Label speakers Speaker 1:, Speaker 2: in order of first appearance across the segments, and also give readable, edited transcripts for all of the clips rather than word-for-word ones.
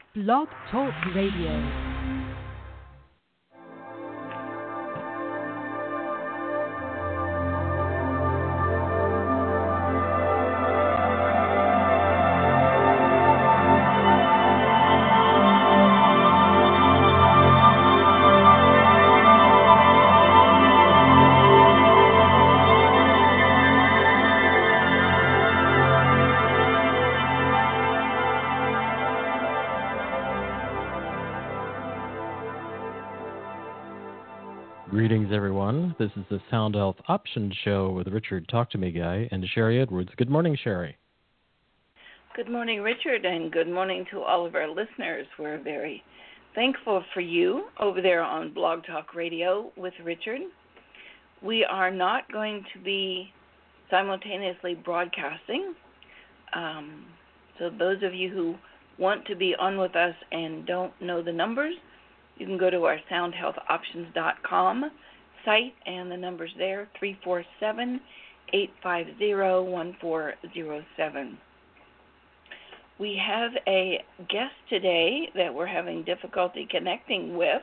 Speaker 1: Blog Talk Radio.
Speaker 2: Greetings, everyone. This is the Sound Health Options Show with Richard Talk to Me Guy and Sherry Edwards. Good morning, Sherry.
Speaker 3: Good morning, Richard, and good morning to all of our listeners. We're very thankful for you over there on Blog Talk Radio with Richard. We are not going to be simultaneously broadcasting. So those of you who want to be on with us and don't know the numbers, you can go to our soundhealthoptions.com site, and the number's there, 347-850-1407. We have a guest today that we're having difficulty connecting with.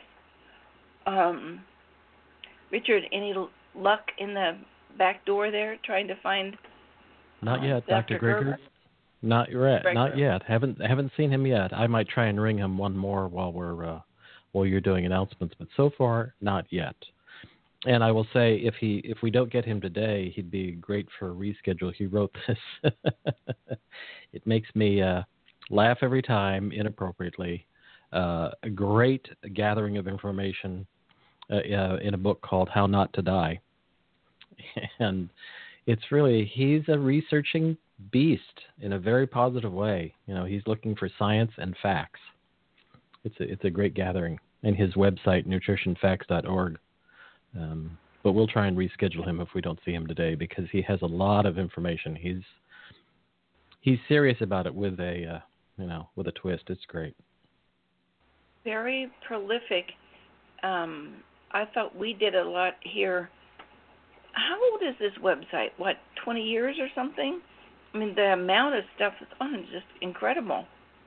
Speaker 3: Richard, any luck in the back door there trying to find
Speaker 2: Not yet, Dr. Greger. Not yet. Haven't seen him yet. I might try and ring him one more while you're doing announcements, but so far, not yet. And I will say, if we don't get him today, he'd be great for a reschedule. He wrote this. It makes me laugh every time, inappropriately. A great gathering of information in a book called How Not to Die. And it's really, he's a researching beast in a very positive way. You know, he's looking for science and facts. It's a great gathering. And his website, nutritionfacts.org. But we'll try and reschedule him if we don't see him today, because he has a lot of information. He's serious about it with a twist. It's great.
Speaker 3: Very prolific. I thought we did a lot here. How old is this website? 20 years or something? I mean, the amount of stuff that's on is just incredible.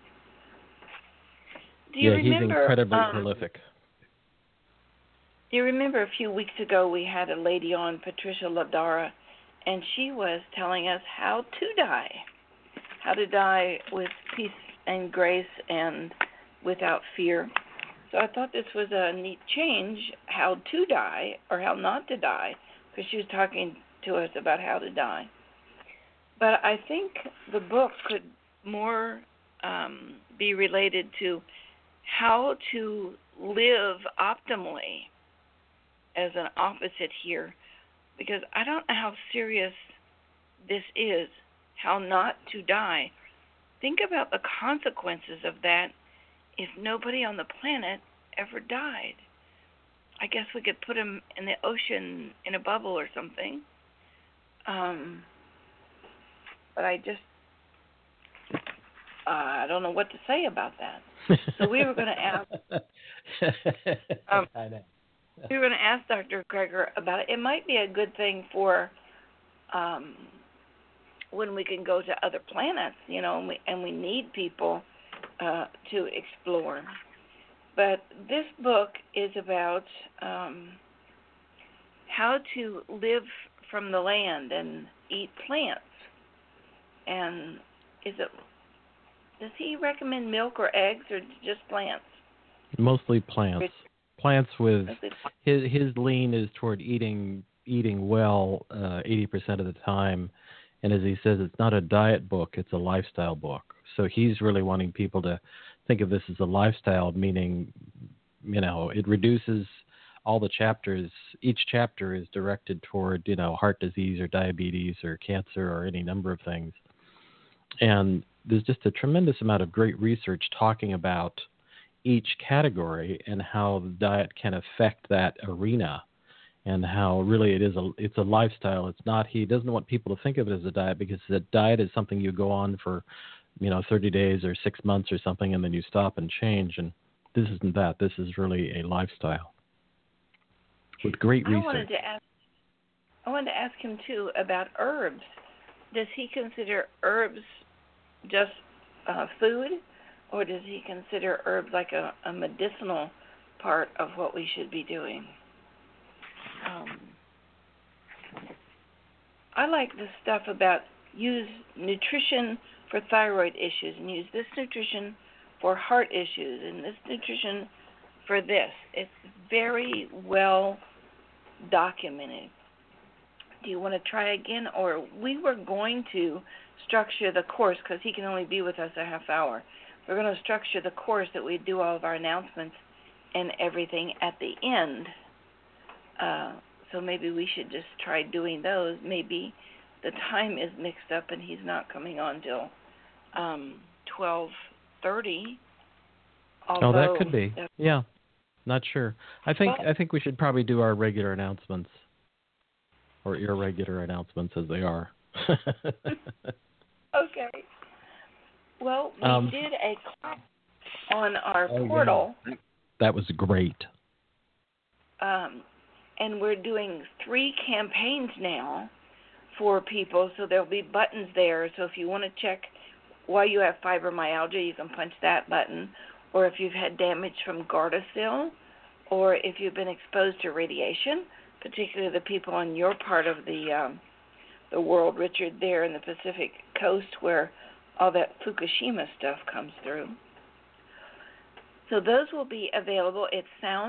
Speaker 2: He's incredibly prolific.
Speaker 3: Do you remember a few weeks ago we had a lady on, Patricia Ladara, and she was telling us how to die with peace and grace and without fear. So I thought this was a neat change, how to die or how not to die, because she was talking to us about how to die. But I think the book could more be related to how to live optimally as an opposite here, because I don't know how serious this is, how not to die. Think about the consequences of that if nobody on the planet ever died. I guess we could put them in the ocean in a bubble or something. But I don't know what to say about that. So we were going to ask. We were going to ask Dr. Greger about it. It might be a good thing for when we can go to other planets, you know, and we need people to explore. But this book is about how to live from the land and eat plants. And does he recommend milk or eggs or just plants?
Speaker 2: Mostly plants. Plants with his lean is toward eating well 80% of the time. And as he says, it's not a diet book, it's a lifestyle book. So he's really wanting people to think of this as a lifestyle, meaning, you know, it reduces all the chapters. Each chapter is directed toward, you know, heart disease or diabetes or cancer or any number of things. And there's just a tremendous amount of great research talking about each category and how the diet can affect that arena, and how really it's a lifestyle. It's not, he doesn't want people to think of it as a diet, because the diet is something you go on for, 30 days or 6 months or something, and then you stop and change. And this isn't that. This is really a lifestyle with great research.
Speaker 3: I wanted to ask him too about herbs. Does he consider herbs just food, or does he consider herbs like a medicinal part of what we should be doing? I like the stuff about use nutrition for thyroid issues and use this nutrition for heart issues and this nutrition for this. It's very well documented. Do you want to try again? Or we were going to structure the course because he can only be with us a half hour. We're going to structure the course that we do all of our announcements and everything at the end. So maybe we should just try doing those. Maybe the time is mixed up and he's not coming on till 12:30.
Speaker 2: Oh, that could be. Yeah, not sure. I think we should probably do our regular announcements, or irregular announcements as they are.
Speaker 3: Okay. Well, we did a class on our portal.
Speaker 2: Yeah. That was great.
Speaker 3: And we're doing 3 campaigns now for people, so there'll be buttons there. So if you want to check why you have fibromyalgia, you can punch that button. Or if you've had damage from Gardasil, or if you've been exposed to radiation, particularly the people on your part of the world, Richard, there in the Pacific Coast where all that Fukushima stuff comes through. So those will be available at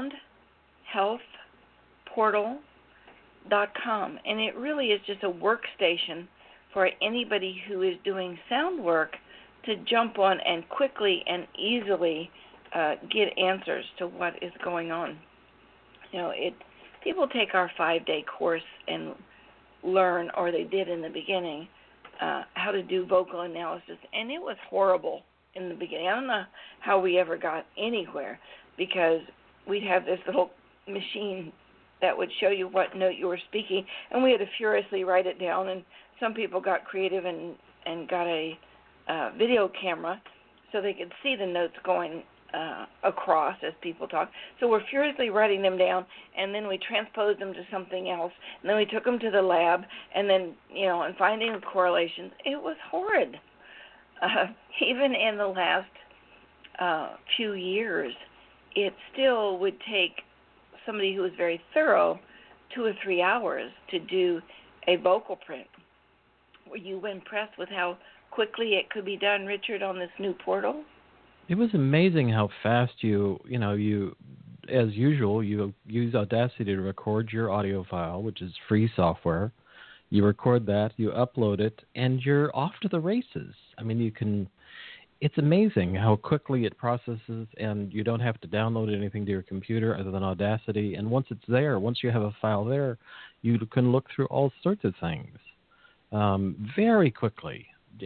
Speaker 3: soundhealthportal.com, and it really is just a workstation for anybody who is doing sound work to jump on and quickly and easily get answers to what is going on. People take our 5-day course and learn, or they did in the beginning, how to do vocal analysis, and it was horrible in the beginning. I don't know how we ever got anywhere, because we'd have this little machine that would show you what note you were speaking, and we had to furiously write it down, and some people got creative and got a video camera so they could see the notes going across as people talk. So we're furiously writing them down, and then we transposed them to something else, and then we took them to the lab, and then, and finding the correlations. It was horrid. Even in the last few years, it still would take somebody who was very thorough 2 or 3 hours to do a vocal print. Were you impressed with how quickly it could be done, Richard, on this new portal?
Speaker 2: It was amazing how fast you as usual, you use Audacity to record your audio file, which is free software. You record that, you upload it, and you're off to the races. I mean, it's amazing how quickly it processes, and you don't have to download anything to your computer other than Audacity. And once it's there, once you have a file there, you can look through all sorts of things very quickly.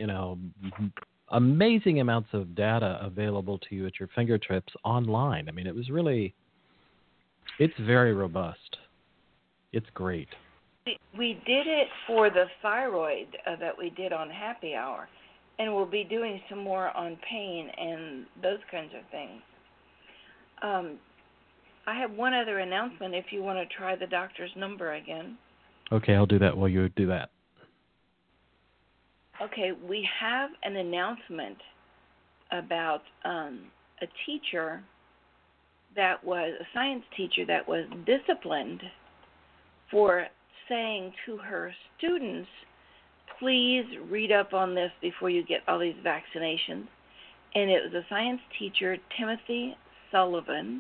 Speaker 2: Amazing amounts of data available to you at your fingertips online. I mean, it's very robust. It's great.
Speaker 3: We did it for the thyroid that we did on Happy Hour, and we'll be doing some more on pain and those kinds of things. I have one other announcement if you want to try the doctor's number again.
Speaker 2: Okay, I'll do that while you do that.
Speaker 3: Okay, we have an announcement about a teacher that was a science teacher that was disciplined for saying to her students, please read up on this before you get all these vaccinations. And it was a science teacher, Timothy Sullivan,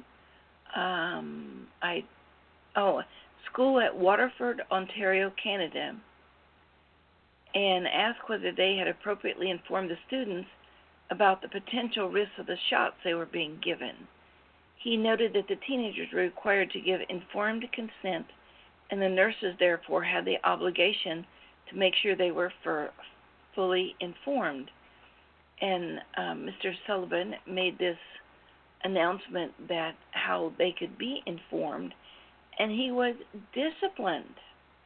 Speaker 3: school at Waterford, Ontario, Canada, and asked whether they had appropriately informed the students about the potential risks of the shots they were being given. He noted that the teenagers were required to give informed consent, and the nurses therefore had the obligation to make sure they were fully informed. And Mr. Sullivan made this announcement that how they could be informed, and he was disciplined.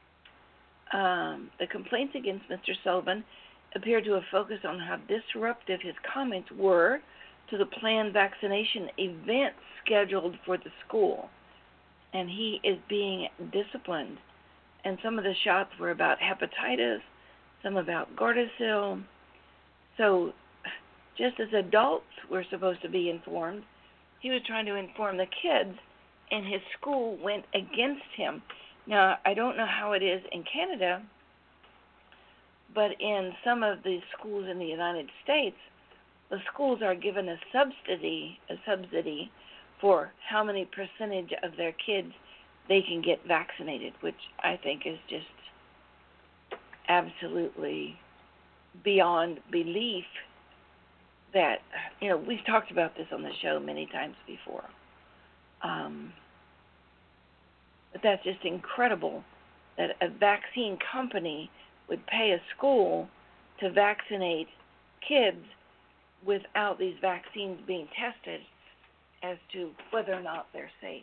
Speaker 3: The complaints against Mr. Sullivan appear to have focused on how disruptive his comments were to the planned vaccination event scheduled for the school. And he is being disciplined. And some of the shots were about hepatitis, some about Gardasil. So just as adults were supposed to be informed, he was trying to inform the kids, and his school went against him. Now, I don't know how it is in Canada, but in some of the schools in the United States, the schools are given a subsidy for how many percentage of their kids they can get vaccinated, which I think is just absolutely beyond belief. That, we've talked about this on the show many times before. But that's just incredible that a vaccine company would pay a school to vaccinate kids without these vaccines being tested as to whether or not they're safe.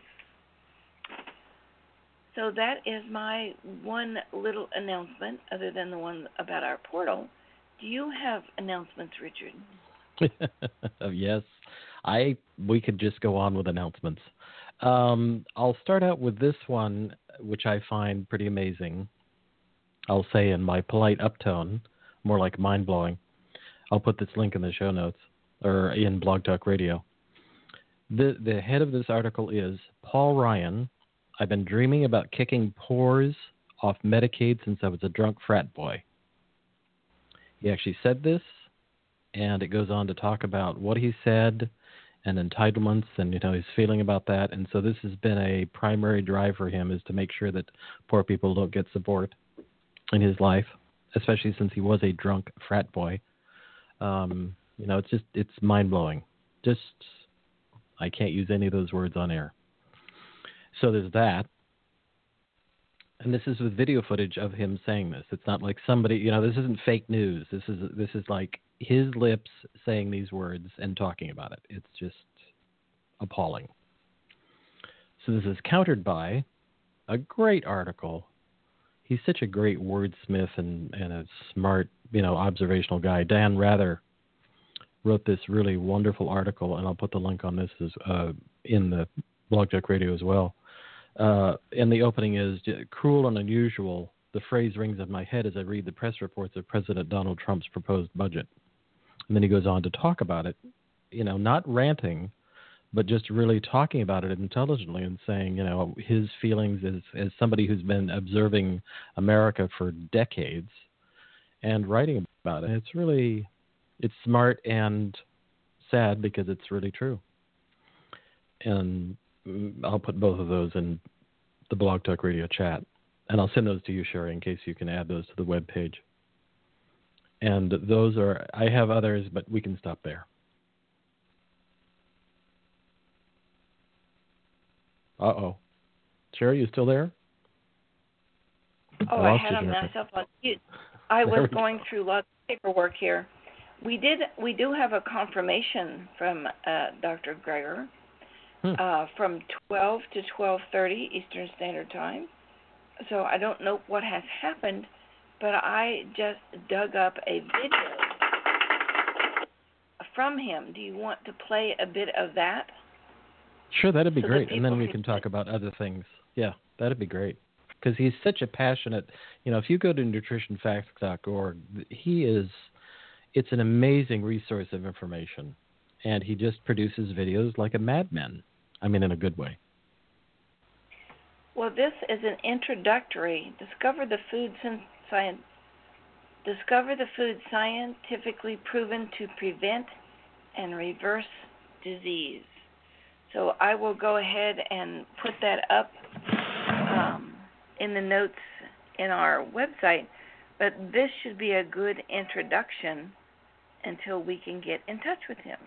Speaker 3: So that is my one little announcement, other than the one about our portal. Do you have announcements, Richard?
Speaker 2: Yes. We could just go on with announcements. I'll start out with this one, which I find pretty amazing. I'll say in my polite uptone, more like mind-blowing. I'll put this link in the show notes, or in Blog Talk Radio. The head of this article is, Paul Ryan, I've been dreaming about kicking pores off Medicaid since I was a drunk frat boy. He actually said this, and it goes on to talk about what he said and entitlements and, his feeling about that. And so this has been a primary drive for him, is to make sure that poor people don't get support in his life, especially since he was a drunk frat boy. It's mind-blowing. I can't use any of those words on air. So there's that. And this is with video footage of him saying this. It's not like somebody, this isn't fake news. This is like his lips saying these words and talking about it. It's just appalling. So this is countered by a great article. He's such a great wordsmith and a smart, observational guy. Dan Rather wrote this really wonderful article, and I'll put the link on this in the Blog Talk Radio as well. And the opening is, cruel and unusual. The phrase rings in my head as I read the press reports of President Donald Trump's proposed budget. And then he goes on to talk about it, not ranting, but just really talking about it intelligently and saying, his feelings as somebody who's been observing America for decades and writing about it. It's smart and sad because it's really true. And I'll put both of those in the Blog Talk Radio chat. And I'll send those to you, Sherry, in case you can add those to the web page. And I have others, but we can stop there. Uh-oh. Sherry, you still there?
Speaker 3: Oh, I had myself on mute. I was going through lots of paperwork here. We do have a confirmation from Dr. Greger from 12 to 12:30 Eastern Standard Time. So I don't know what has happened, but I just dug up a video from him. Do you want to play a bit of that?
Speaker 2: Sure, that'd be great. And then we can talk about other things. Yeah, that'd be great. Because he's such a passionate, if you go to nutritionfacts.org, it's an amazing resource of information. And he just produces videos like a madman. I mean, in a good way.
Speaker 3: Well, this is an introductory. Discover the food scientifically proven to prevent and reverse disease. So I will go ahead and put that up in the notes in our website. But this should be a good introduction until we can get in touch with him.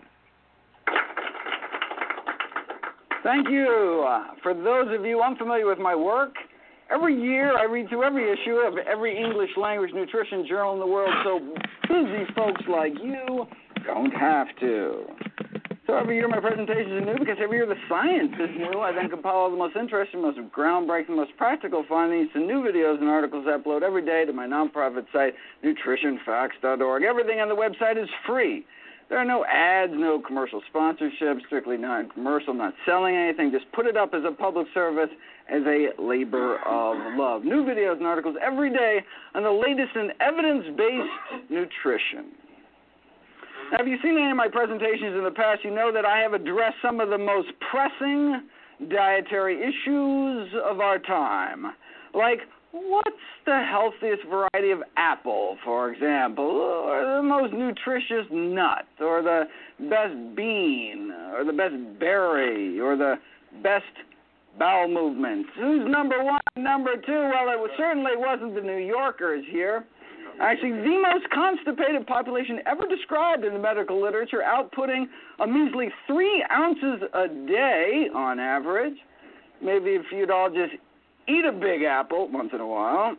Speaker 4: Thank you. For those of you unfamiliar with my work, every year I read through every issue of every English language nutrition journal in the world, so busy folks like you don't have to. So every year my presentations are new because every year the science is new. I then compile all the most interesting, most groundbreaking, most practical findings to new videos and articles I upload every day to my nonprofit site, nutritionfacts.org. Everything on the website is free. There are no ads, no commercial sponsorships, strictly non-commercial, not selling anything. Just put it up as a public service, as a labor of love. New videos and articles every day on the latest in evidence-based nutrition. Now, if you've seen any of my presentations in the past, you know that I have addressed some of the most pressing dietary issues of our time, like what's the healthiest variety of apple, for example, or the most nutritious nut, or the best bean, or the best berry, or the best bowel movements. Who's number one, number two? Well, it certainly wasn't the New Yorkers here. Actually, the most constipated population ever described in the medical literature, outputting a measly 3 ounces a day on average. Maybe if you'd all just eat a big apple once in a while.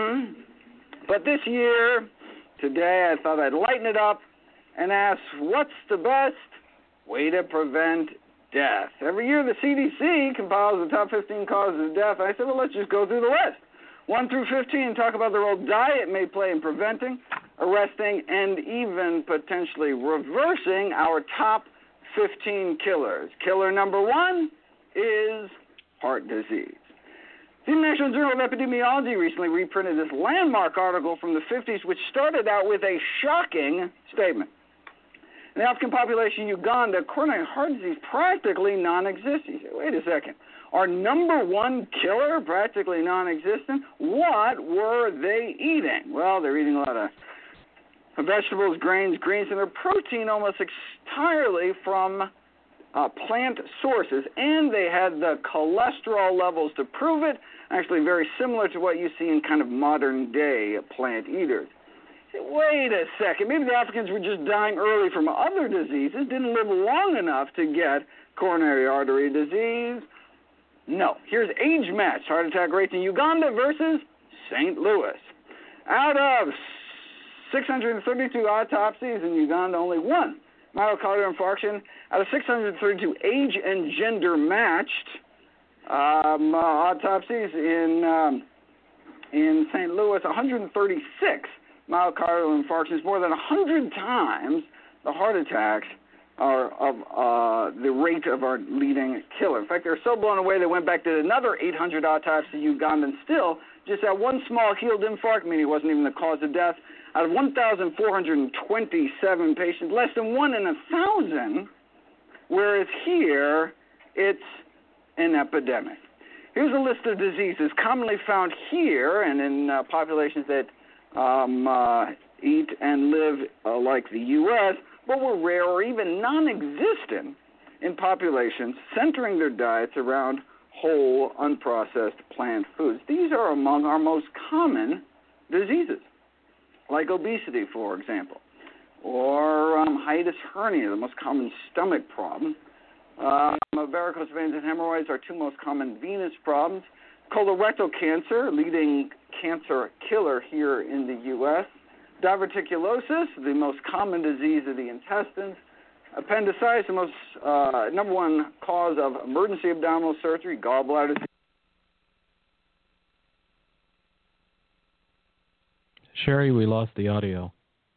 Speaker 4: But this year, today, I thought I'd lighten it up and ask, what's the best way to prevent death? Every year, the CDC compiles the top 15 causes of death. I said, well, let's just go through the list. 1 through 15 talk about the role diet may play in preventing, arresting, and even potentially reversing our top 15 killers. Killer number 1 is heart disease. The International Journal of Epidemiology recently reprinted this landmark article from the 50s, which started out with a shocking statement. In the African population in Uganda, coronary heart disease practically non-existent. You say, wait a second. Our number 1 killer, practically non-existent, what were they eating? Well, they're eating a lot of vegetables, grains, greens, and their protein almost entirely from plant sources, and they had the cholesterol levels to prove it, actually very similar to what you see in kind of modern-day plant eaters. Wait a second, maybe the Africans were just dying early from other diseases, didn't live long enough to get coronary artery disease. No. Here's age-matched heart attack rates in Uganda versus St. Louis. Out of 632 autopsies in Uganda, only 1 myocardial infarction. Out of 632 age and gender-matched autopsies in St. Louis, 136 myocardial infarctions, more than 100 times the heart attacks are of the rate of our leading killer. In fact, they were so blown away they went back to another 800 autopsies in Uganda, and still just that one small healed infarct, meaning it wasn't even the cause of death. Out of 1,427 patients, less than 1 in 1,000, whereas here it's an epidemic. Here's a list of diseases commonly found here and in populations that eat and live like the U.S., but were rare or even non-existent in populations centering their diets around whole, unprocessed plant foods. These are among our most common diseases, like obesity, for example, or hiatus hernia, the most common stomach problem. Varicose veins and hemorrhoids are 2 most common venous problems. Colorectal cancer, leading cancer killer here in the U.S. Diverticulosis, the most common disease of the intestines. Appendicitis, the most number 1 cause of emergency abdominal surgery. Gallbladder disease.
Speaker 2: Sherry, we lost the audio.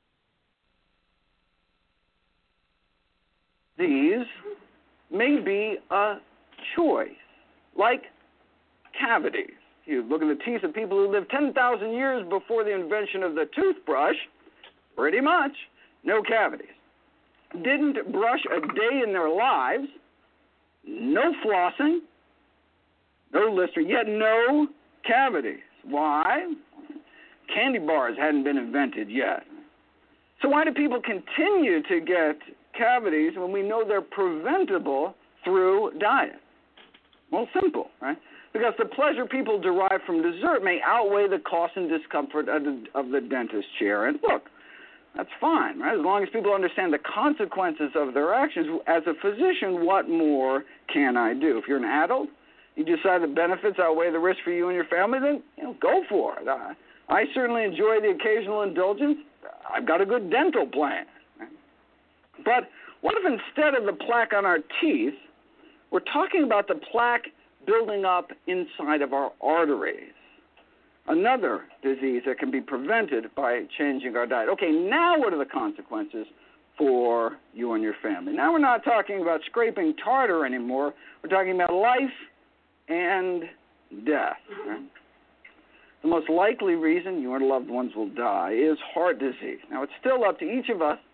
Speaker 4: These may be a choice, like cavities. You look at the teeth of people who lived 10,000 years before the invention of the toothbrush, pretty much no cavities. Didn't brush a day in their lives, no flossing, no Listerine, yet no cavities. Why? Candy bars hadn't been invented yet. So why do people continue to get cavities when we know they're preventable through diet? Well, simple, right? Because the pleasure people derive from dessert may outweigh the cost and discomfort of the dentist chair. And look, that's fine, right? As long as people understand the consequences of their actions. As a physician, what more can I do? If you're an adult, you decide the benefits outweigh the risk for you and your family, then go for it. I certainly enjoy the occasional indulgence. I've got a good dental plan. Right? But what if instead of the plaque on our teeth, we're talking about the plaque building up inside of our arteries? Another disease that can be prevented by changing our diet. Okay, now what are the consequences for you and your family? Now we're not talking about scraping tartar anymore. We're talking about life and death. Right? The most likely reason you and loved ones will die is heart disease. Now, it's still up to each of us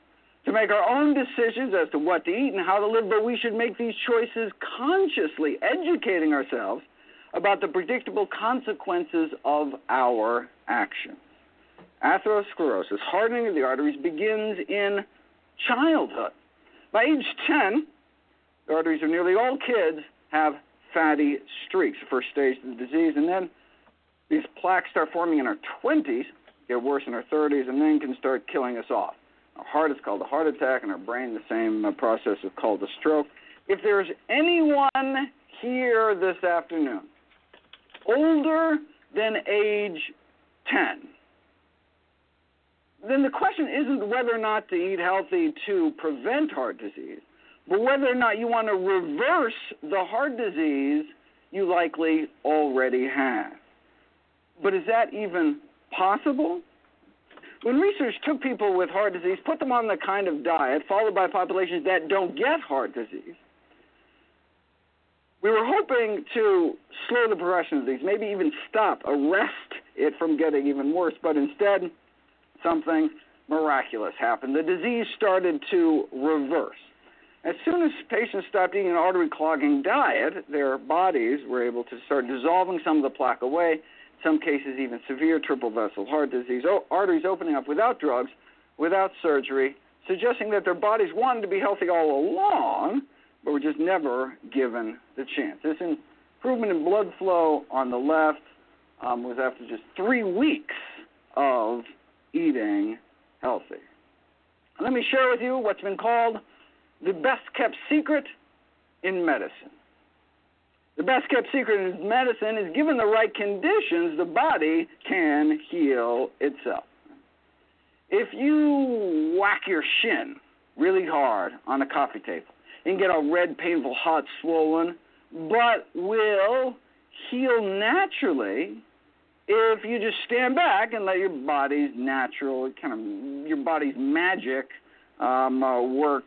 Speaker 4: to make our own decisions as to what to eat and how to live, but we should make these choices consciously, educating ourselves about the predictable consequences of our actions. Atherosclerosis, hardening of the arteries, begins in childhood. By age 10, the arteries of nearly all kids have fatty streaks, the first stage of the disease, and then these plaques start forming in our 20s, get worse in our 30s, and then can start killing us off. Our heart is called a heart attack, and our brain the same process is called a stroke. If there's anyone here this afternoon older than age 10, then the question isn't whether or not to eat healthy to prevent heart disease, but whether or not you want to reverse the heart disease you likely already have. But is that even possible? When research took people with heart disease, put them on the kind of diet followed by populations that don't get heart disease, we were hoping to slow the progression of these, maybe even arrest it from getting even worse, but instead something miraculous happened. The disease started to reverse. As soon as patients stopped eating an artery-clogging diet, their bodies were able to start dissolving some of the plaque away, in some cases even severe triple vessel heart disease, arteries opening up without drugs, without surgery, suggesting that their bodies wanted to be healthy all along, but were just never given the chance. This improvement in blood flow on the left was after just 3 weeks of eating healthy. Let me share with you what's been called the best-kept secret in medicine. The best-kept secret in medicine is, given the right conditions, the body can heal itself. If you whack your shin really hard on a coffee table, you can get a red, painful, hot, swollen, but will heal naturally if you just stand back and let your body's natural, your body's magic work.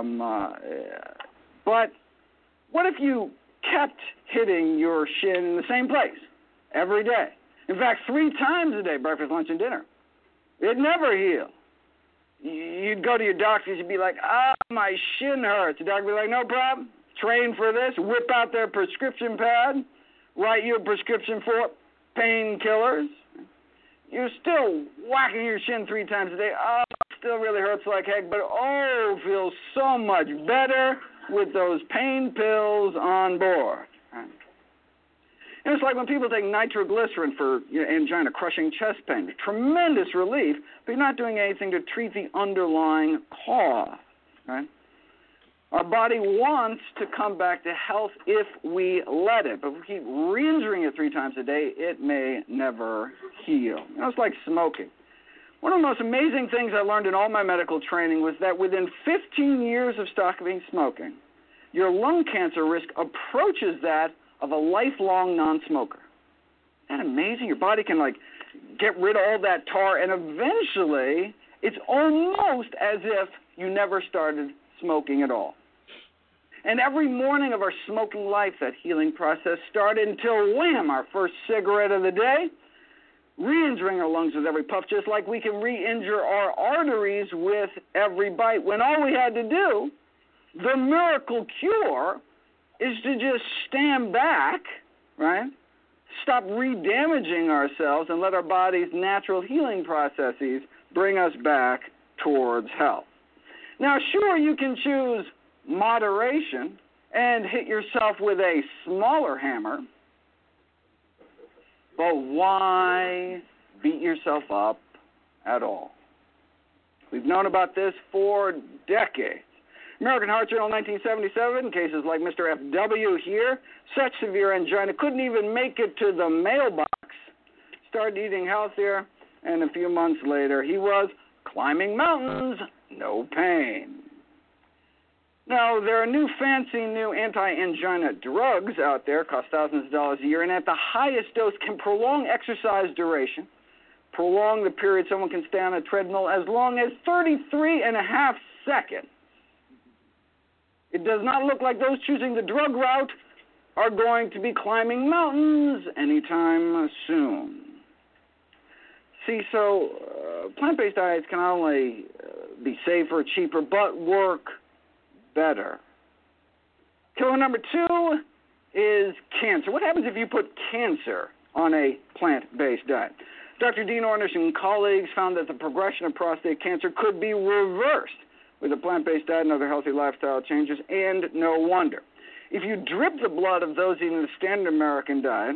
Speaker 4: But what if you kept hitting your shin in the same place every day? In fact, 3 times a day, breakfast, lunch, and dinner. It'd never heal. You'd go to your doctor, you'd be like, my shin hurts. The doctor would be like, no problem. Train for this. Whip out their prescription pad. Write you a prescription for painkillers. You're still whacking your shin 3 times a day. It still really hurts like heck, but feels so much better with those pain pills on board. And it's like when people take nitroglycerin for angina, crushing chest pain. Tremendous relief, but you're not doing anything to treat the underlying cause. Right? Our body wants to come back to health if we let it, but if we keep re-injuring it 3 times a day, it may never heal. It's like smoking. One of the most amazing things I learned in all my medical training was that within 15 years of stopping smoking, your lung cancer risk approaches that of a lifelong non-smoker. Isn't that amazing? Your body can get rid of all that tar, and eventually it's almost as if you never started smoking at all. And every morning of our smoking life, that healing process started until, wham, our first cigarette of the day, re-injuring our lungs with every puff, just like we can re-injure our arteries with every bite, when all we had to do, the miracle cure, is to just stand back, right? Stop re-damaging ourselves and let our body's natural healing processes bring us back towards health. Now, sure, you can choose moderation and hit yourself with a smaller hammer, but why beat yourself up at all? We've known about this for decades. American Heart Journal, 1977, cases like Mr. F.W. here, such severe angina, couldn't even make it to the mailbox, started eating healthier, and a few months later, he was climbing mountains, no pain. Now, there are fancy new anti-angina drugs out there, cost thousands of dollars a year, and at the highest dose can prolong exercise duration, prolong the period someone can stay on a treadmill as long as 33.5 seconds. It does not look like those choosing the drug route are going to be climbing mountains anytime soon. See, so plant-based diets can not only be safer, cheaper, but work better. Killer number 2 is cancer. What happens if you put cancer on a plant-based diet? Dr. Dean Ornish and colleagues found that the progression of prostate cancer could be reversed with a plant-based diet and other healthy lifestyle changes, and no wonder. If you drip the blood of those eating the standard American diet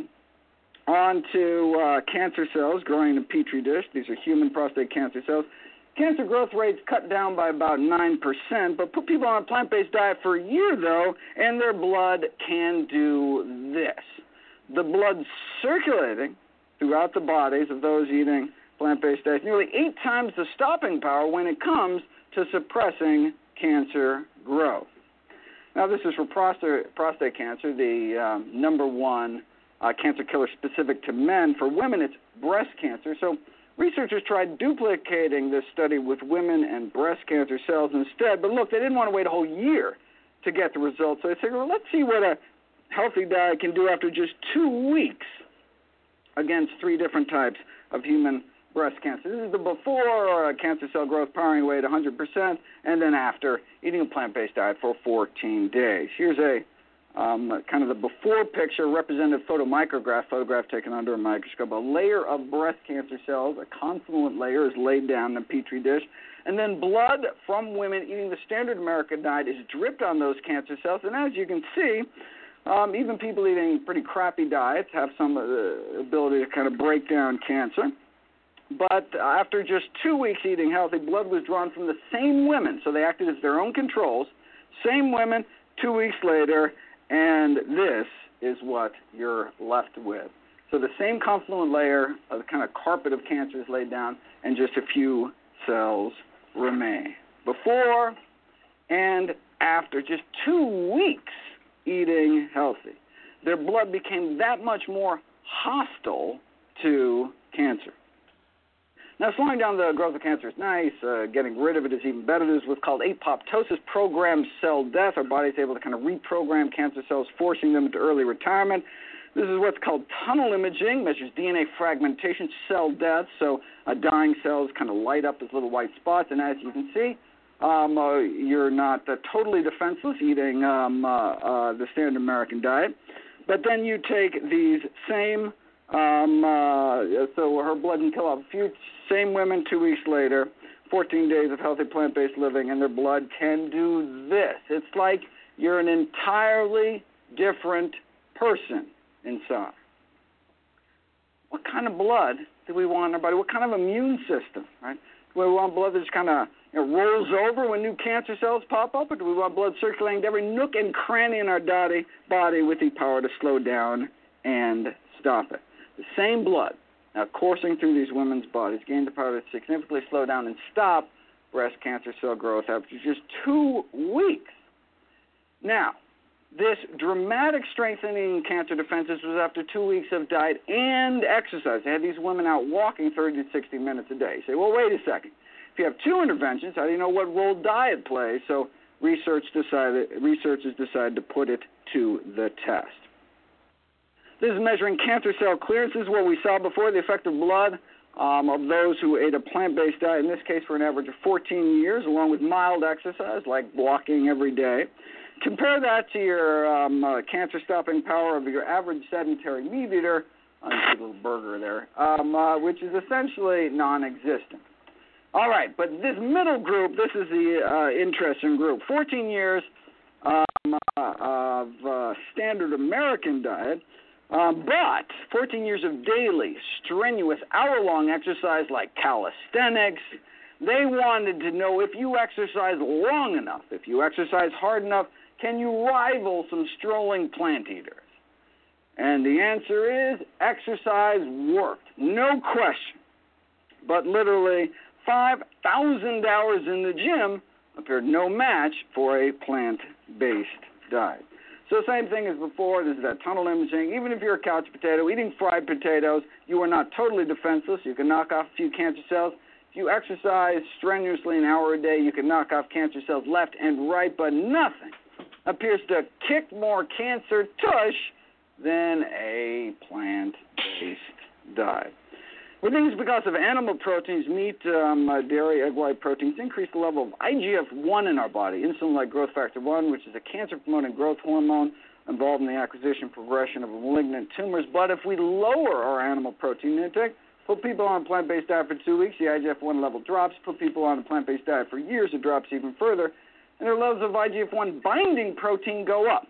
Speaker 4: onto cancer cells growing in a petri dish, these are human prostate cancer cells, cancer growth rates cut down by about 9%, but put people on a plant-based diet for a year, though, and their blood can do this. The blood circulating throughout the bodies of those eating plant-based diets, nearly 8 times the stopping power when it comes to suppressing cancer growth. Now, this is for prostate cancer, the number 1 cancer killer specific to men. For women, it's breast cancer. So researchers tried duplicating this study with women and breast cancer cells instead, but look, they didn't want to wait a whole year to get the results. So they figured, well, let's see what a healthy diet can do after just 2 weeks against 3 different types of human breast cancer. This is the before cancer cell growth powering away at 100%, and then after eating a plant-based diet for 14 days. Here's a kind of the before picture, representative photograph taken under a microscope. A layer of breast cancer cells, a confluent layer, is laid down in a petri dish, and then blood from women eating the standard American diet is dripped on those cancer cells. And as you can see, even people eating pretty crappy diets have some ability to kind of break down cancer. But after just 2 weeks eating healthy, blood was drawn from the same women, so they acted as their own controls, same women 2 weeks later, and this is what you're left with. So the same confluent layer of the kind of carpet of cancer is laid down, and just a few cells remain. Before and after just 2 weeks eating healthy, their blood became that much more hostile to cancer. Now, slowing down the growth of cancer is nice. Getting rid of it is even better. This is what's called apoptosis, programmed cell death. Our body's able to kind of reprogram cancer cells, forcing them into early retirement. This is what's called tunnel imaging, measures DNA fragmentation, cell death. So dying cells kind of light up as little white spots. And as you can see, you're not totally defenseless eating the standard American diet. But then you take these same so her blood can kill off a few, same women 2 weeks later, 14 days of healthy plant-based living, and their blood can do this. It's like you're an entirely different person inside. What kind of blood do we want in our body? What kind of immune system, right? Do we want blood that just kind of rolls over when new cancer cells pop up, or do we want blood circulating to every nook and cranny in our body with the power to slow down and stop it? The same blood now coursing through these women's bodies gained the power to significantly slow down and stop breast cancer cell growth after just 2 weeks. Now, this dramatic strengthening in cancer defenses was after 2 weeks of diet and exercise. They had these women out walking 30 to 60 minutes a day. You say, well, wait a second. If you have 2 interventions, how do you know what role diet plays? So researchers decided to put it to the test. This is measuring cancer cell clearance. This is what we saw before, the effect of blood of those who ate a plant-based diet, in this case for an average of 14 years, along with mild exercise like walking every day. Compare that to your cancer-stopping power of your average sedentary meat eater, a little burger there, which is essentially non-existent. All right, but this middle group, this is the interesting group. 14 years of standard American diet, but 14 years of daily, strenuous, hour-long exercise like calisthenics. They wanted to know, if you exercise long enough, if you exercise hard enough, can you rival some strolling plant eaters? And the answer is exercise worked, no question. But literally 5,000 hours in the gym appeared no match for a plant-based diet. So same thing as before. This is that tunnel imaging. Even if you're a couch potato, eating fried potatoes, you are not totally defenseless. You can knock off a few cancer cells. If you exercise strenuously an hour a day, you can knock off cancer cells left and right, but nothing appears to kick more cancer tush than a plant-based diet. We think it's because of animal proteins, meat, dairy, egg white proteins, increase the level of IGF-1 in our body, insulin-like growth factor 1, which is a cancer-promoting growth hormone involved in the acquisition progression of malignant tumors. But if we lower our animal protein intake, put people on a plant-based diet for 2 weeks, the IGF-1 level drops. Put people on a plant-based diet for years, it drops even further. And their levels of IGF-1 binding protein go up.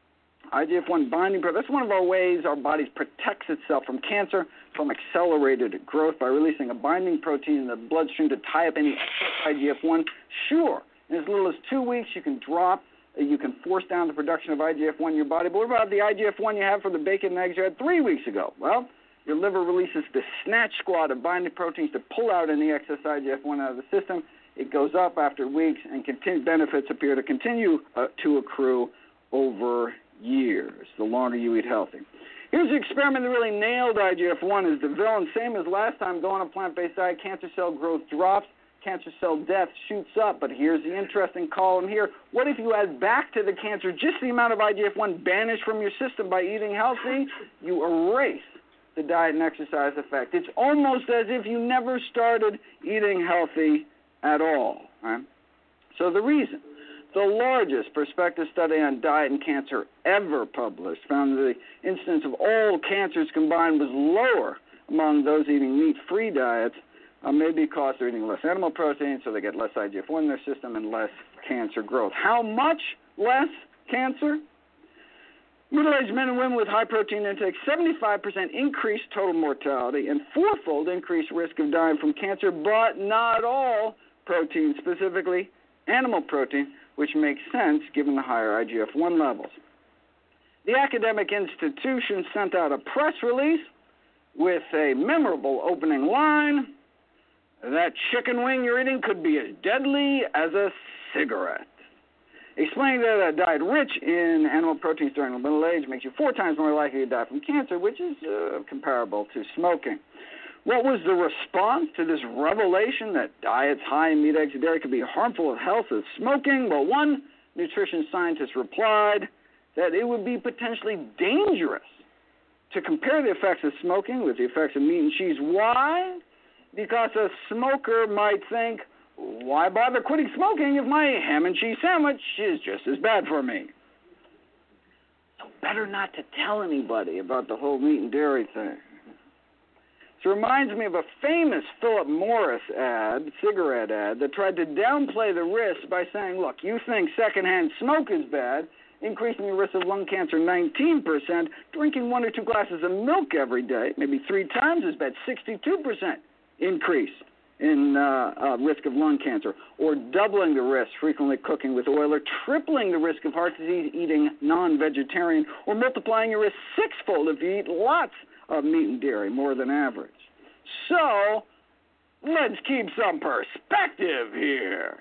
Speaker 4: IGF-1 binding protein, that's one of our ways our body protects itself from cancer, from accelerated growth by releasing a binding protein in the bloodstream to tie up any excess IGF-1. Sure, in as little as 2 weeks you can force down the production of IGF-1 in your body. But what about the IGF-1 you have from the bacon and eggs you had 3 weeks ago? Well, your liver releases the snatch squad of binding proteins to pull out any excess IGF-1 out of the system. It goes up after weeks, and benefits appear to continue to accrue over years, the longer you eat healthy. Here's the experiment that really nailed IGF-1 is the villain. Same as last time, go on a plant-based diet, cancer cell growth drops, cancer cell death shoots up. But here's the interesting column here. What if you add back to the cancer just the amount of IGF-1 banished from your system by eating healthy? You erase the diet and exercise effect. It's almost as if you never started eating healthy at all. Right? So the reason, the largest prospective study on diet and cancer ever published found that the incidence of all cancers combined was lower among those eating meat-free diets, maybe because they're eating less animal protein, so they get less IGF-1 in their system and less cancer growth. How much less cancer? Middle-aged men and women with high protein intake, 75% increased total mortality and fourfold increased risk of dying from cancer, but not all protein, specifically animal protein, which makes sense given the higher IGF-1 levels. The academic institution sent out a press release with a memorable opening line: that chicken wing you're eating could be as deadly as a cigarette. Explaining that a diet rich in animal proteins during the middle age makes you 4 times more likely to die from cancer, which is comparable to smoking. What was the response to this revelation that diets high in meat, eggs, and dairy could be harmful to health as smoking? Well, one nutrition scientist replied that it would be potentially dangerous to compare the effects of smoking with the effects of meat and cheese. Why? Because a smoker might think, why bother quitting smoking if my ham and cheese sandwich is just as bad for me? So better not to tell anybody about the whole meat and dairy thing. It reminds me of a famous Philip Morris cigarette ad, that tried to downplay the risk by saying, look, you think secondhand smoke is bad, increasing your risk of lung cancer 19%, drinking 1 or 2 glasses of milk every day, maybe 3 times as bad, 62% increase in risk of lung cancer, or doubling the risk frequently cooking with oil, or tripling the risk of heart disease eating non-vegetarian, or multiplying your risk 6-fold if you eat lots of meat and dairy, more than average. So, let's keep some perspective here.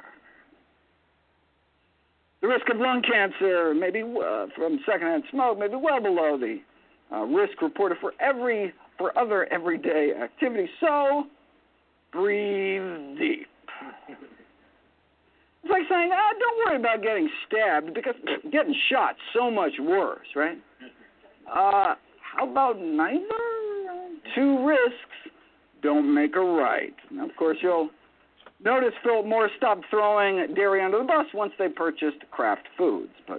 Speaker 4: The risk of lung cancer, maybe from secondhand smoke, maybe well below the risk reported for other everyday activities. So, breathe deep. It's like saying, don't worry about getting stabbed, because getting shot's so much worse, right? How about neither? 2 risks don't make a right. Now, of course, you'll notice Philip Morris stopped throwing dairy under the bus once they purchased Kraft Foods. But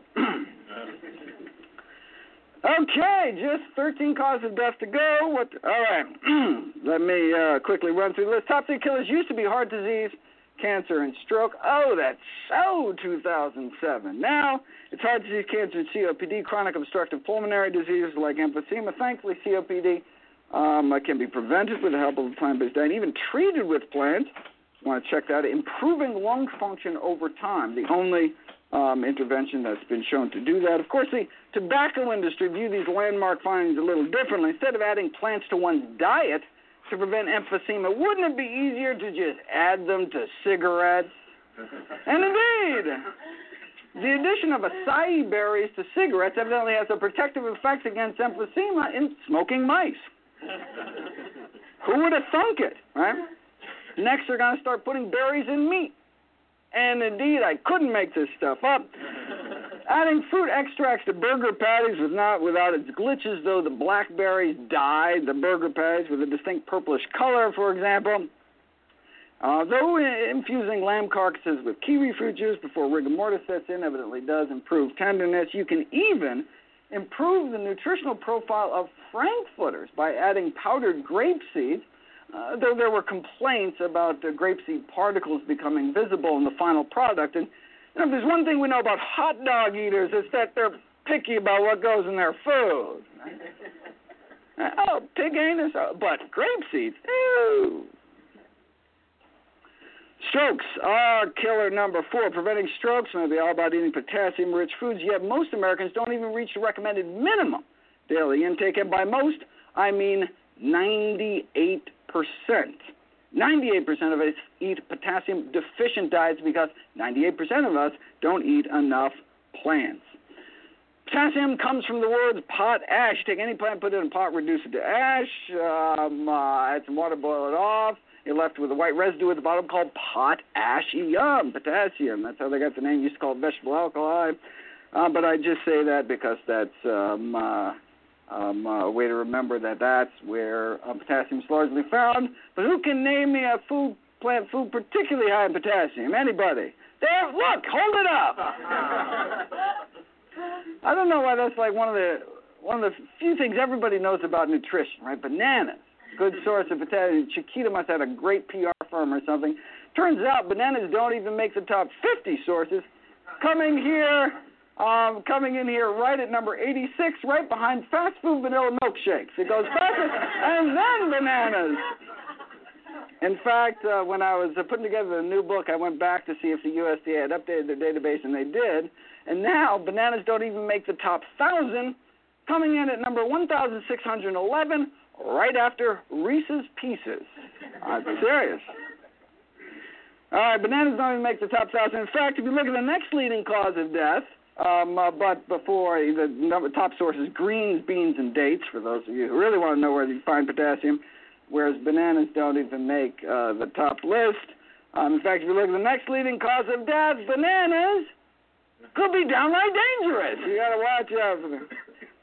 Speaker 4: okay, just 13 causes of death to go. All right, let me quickly run through the list. Top 3 killers used to be heart disease, cancer, and stroke. Oh, that's so 2007. Now it's heart disease, cancer, and COPD, chronic obstructive pulmonary diseases like emphysema. Thankfully, COPD can be prevented with the help of a plant-based diet, even treated with plants. You want to check that out. Improving lung function over time, the only intervention that's been shown to do that. Of course, the tobacco industry view these landmark findings a little differently. Instead of adding plants to one's diet to prevent emphysema, wouldn't it be easier to just add them to cigarettes? And indeed, the addition of acai berries to cigarettes evidently has a protective effect against emphysema in smoking mice. Who would have thunk it, right? Next, they're going to start putting berries in meat. And indeed, I couldn't make this stuff up. Adding fruit extracts to burger patties was not without its glitches, though. The blackberries dyed the burger patties with a distinct purplish color, for example. Though infusing lamb carcasses with kiwi fruit juice before rigor mortis sets in evidently does improve tenderness, you can even improve the nutritional profile of frankfurters by adding powdered grape seeds, though there were complaints about the grapeseed particles becoming visible in the final product. And if there's one thing we know about hot dog eaters, it's that they're picky about what goes in their food. Oh, pig anus, but grape seeds, ew. Strokes are killer number 4. Preventing strokes may be all about eating potassium-rich foods, yet most Americans don't even reach the recommended minimum daily intake, and by most, I mean 98%. 98% of us eat potassium-deficient diets because 98% of us don't eat enough plants. Potassium comes from the words pot ash. Take any plant, put it in a pot, reduce it to ash, add some water, boil it off. You're left with a white residue at the bottom called potash. Yum, potassium. That's how they got the name. Used to call it vegetable alkali. But I just say that because that's a way to remember that that's where potassium is largely found. But who can name me a plant food particularly high in potassium? Anybody? There, look, hold it up. I don't know why that's like one of the few things everybody knows about nutrition, right? Bananas. Good source of potassium. Chiquita must have a great PR firm or something. Turns out bananas don't even make the top 50 sources. Coming in here right at number 86, right behind fast food vanilla milkshakes. It goes faster, and then bananas. In fact, when I was putting together the new book, I went back to see if the USDA had updated their database, and they did. And now bananas don't even make the top 1,000, coming in at number 1,611, right after Reese's Pieces. I'm serious. All right, bananas don't even make the top 1,000. In fact, if you look at the next leading cause of death, but before the top sources, greens, beans, and dates, for those of you who really want to know where you find potassium, whereas bananas don't even make the top list. In fact, if you look at the next leading cause of death, bananas could be downright dangerous. You got to watch out for them.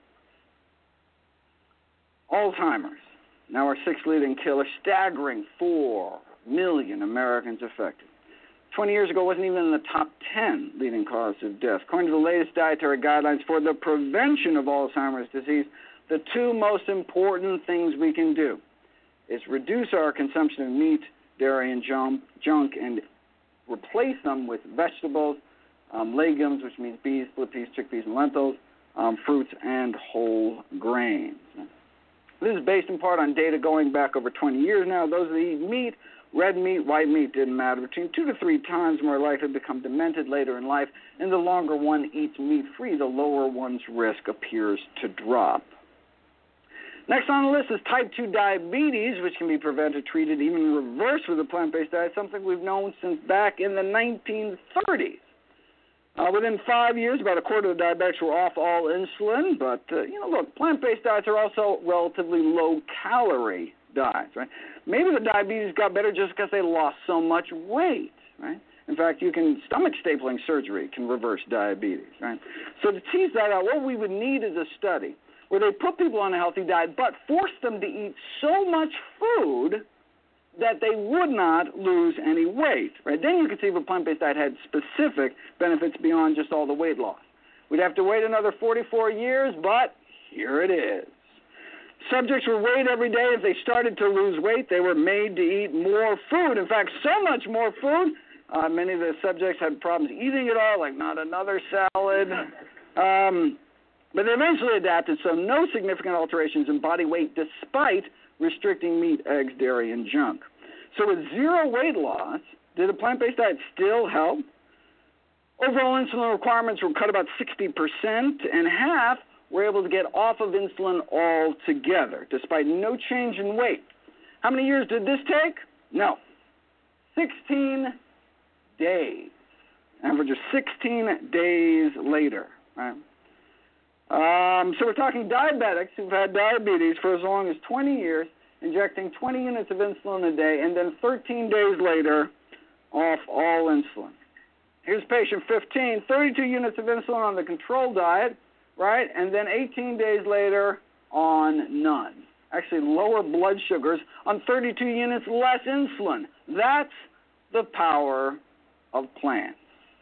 Speaker 4: Alzheimer's, now our 6th leading killer, staggering 4 million Americans affected. 20 years ago, it wasn't even in the top 10 leading causes of death. According to the latest dietary guidelines for the prevention of Alzheimer's disease, the 2 most important things we can do is reduce our consumption of meat, dairy, and junk, and replace them with vegetables, legumes, which means beans, split peas, chickpeas, and lentils, fruits, and whole grains. This is based in part on data going back over 20 years now. Those that eat meat, red meat, white meat, didn't matter. Between 2 to 3 times more likely to become demented later in life, and the longer one eats meat-free, the lower one's risk appears to drop. Next on the list is type 2 diabetes, which can be prevented, treated, even reversed with a plant-based diet, something we've known since back in the 1930s. Within 5 years, about a quarter of the diabetics were off all insulin. But, look, plant-based diets are also relatively low-calorie diets, right? Maybe the diabetes got better just because they lost so much weight, right? In fact, stomach stapling surgery can reverse diabetes, right? So to tease that out, what we would need is a study where they put people on a healthy diet but force them to eat so much food that they would not lose any weight, right? Then you could see if a plant-based diet had specific benefits beyond just all the weight loss. We'd have to wait another 44 years, but here it is. Subjects were weighed every day. If they started to lose weight, they were made to eat more food. In fact, so much more food, many of the subjects had problems eating it all, like not another salad. But they eventually adapted, so no significant alterations in body weight despite restricting meat, eggs, dairy, and junk. So with zero weight loss, did a plant-based diet still help? Overall insulin requirements were cut about 60%, and half were able to get off of insulin altogether, despite no change in weight. How many years did this take? No. 16 days. Average of 16 days later. Right? So we're talking diabetics who've had diabetes for as long as 20 years, injecting 20 units of insulin a day, and then 13 days later, off all insulin. Here's patient 15, 32 units of insulin on the control diet, right? And then 18 days later on none. Actually, lower blood sugars on 32 units less insulin. That's the power of plants.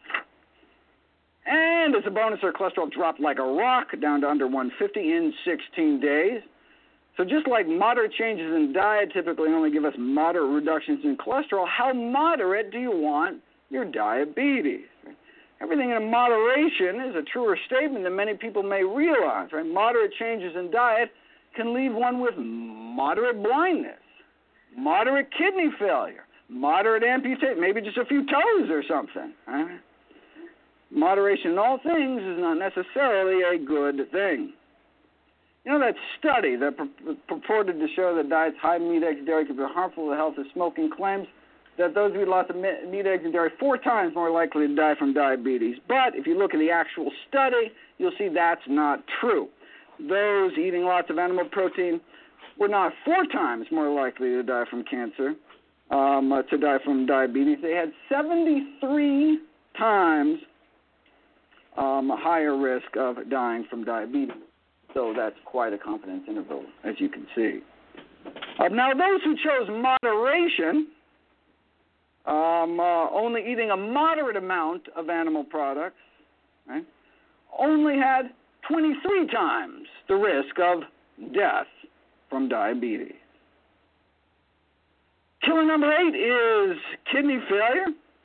Speaker 4: And as a bonus, their cholesterol dropped like a rock down to under 150 in 16 days. So just like moderate changes in diet typically only give us moderate reductions in cholesterol, how moderate do you want your diabetes? Everything in moderation is a truer statement than many people may realize. Right? Moderate changes in diet can leave one with moderate blindness, moderate kidney failure, moderate amputation, maybe just a few toes or something. Right? Moderation in all things is not necessarily a good thing. You know that study that purported to show that diets high in meat, eggs, and dairy could be harmful to the health of smoking claims that those who eat lots of meat, eggs, and dairy 4 times more likely to die from diabetes. But if you look at the actual study, you'll see that's not true. Those eating lots of animal protein were not 4 times more likely to die from cancer, to die from diabetes. They had 73 times a higher risk of dying from diabetes. So that's quite a confidence interval, as you can see. Now, those who chose moderation, only eating a moderate amount of animal products, right, only had 23 times the risk of death from diabetes. Killer number 8 is kidney failure,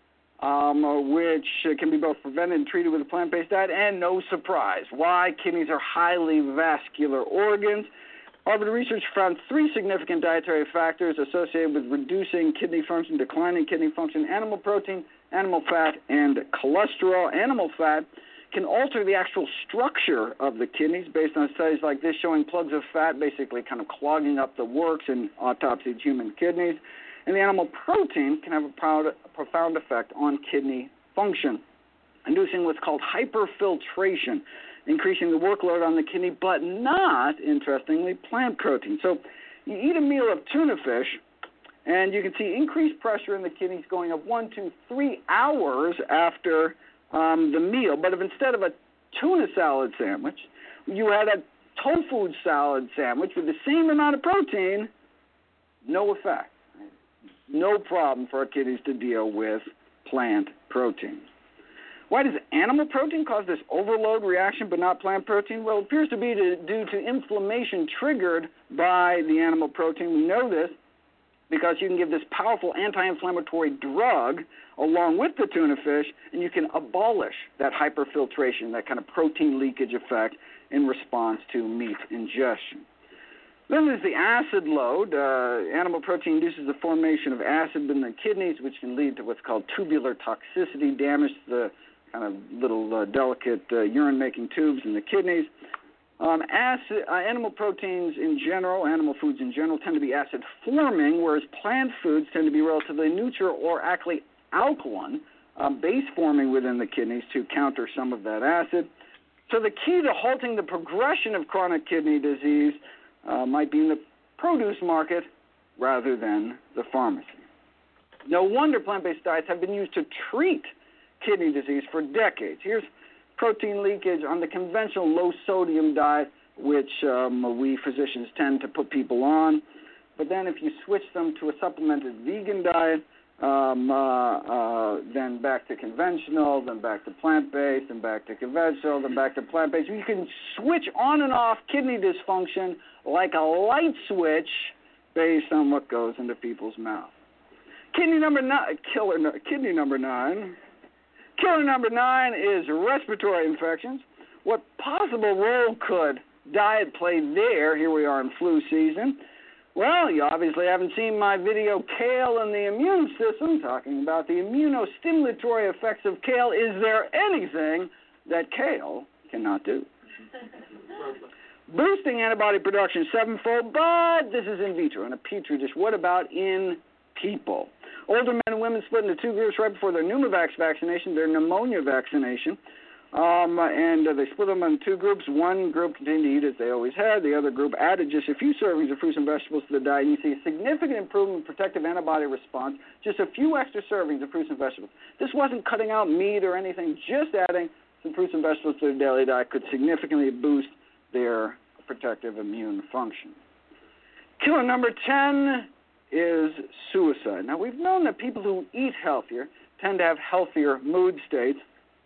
Speaker 4: which can be both prevented and treated with a plant-based diet, and no surprise. Why? Kidneys are highly vascular organs. Harvard research found 3 significant dietary factors associated with reducing kidney function, declining kidney function: animal protein, animal fat, and cholesterol. Animal fat can alter the actual structure of the kidneys based on studies like this showing plugs of fat basically kind of clogging up the works in autopsied human kidneys. And the animal protein can have a profound effect on kidney function, inducing what's called hyperfiltration, increasing the workload on the kidney, but not, interestingly, plant protein. So you eat a meal of tuna fish, and you can see increased pressure in the kidneys going up 1 to 3 hours after the meal. But if instead of a tuna salad sandwich, you had a tofu salad sandwich with the same amount of protein, no effect. No problem for our kidneys to deal with plant protein. Why does animal protein cause this overload reaction but not plant protein? Well, it appears to be due to inflammation triggered by the animal protein. We know this because you can give this powerful anti-inflammatory drug along with the tuna fish, and you can abolish that hyperfiltration, that kind of protein leakage effect in response to meat ingestion. Then there's the acid load. Animal protein induces the formation of acid in the kidneys, which can lead to what's called tubular toxicity, damage to the kind of little delicate urine-making tubes in the kidneys. Animal proteins in general, animal foods in general, tend to be acid-forming, whereas plant foods tend to be relatively neutral or actually alkaline, base-forming within the kidneys to counter some of that acid. So the key to halting the progression of chronic kidney disease might be in the produce market rather than the pharmacy. No wonder plant-based diets have been used to treat kidney disease for decades. Here's protein leakage on the conventional low-sodium diet, which we physicians tend to put people on. But then if you switch them to a supplemented vegan diet, then back to conventional, then back to plant-based, then back to conventional, then back to plant-based. You can switch on and off kidney dysfunction like a light switch based on what goes into people's mouth. Killer number 9 is respiratory infections. What possible role could diet play there? Here we are in flu season. Well, you obviously haven't seen my video, Kale and the Immune System, talking about the immunostimulatory effects of kale. Is there anything that kale cannot do? Boosting antibody production sevenfold, but this is in vitro, in a petri dish. What about in people? Older men and women split into 2 groups right before their Pneumovax vaccination, their pneumonia vaccination. And they split them into two groups. One group continued to eat as they always had. The other group added just a few servings of fruits and vegetables to the diet. And you see a significant improvement in protective antibody response, just a few extra servings of fruits and vegetables. This wasn't cutting out meat or anything, just adding some fruits and vegetables to their daily diet could significantly boost their protective immune function. Killer number 10 is suicide. Now, we've known that people who eat healthier tend to have healthier mood states.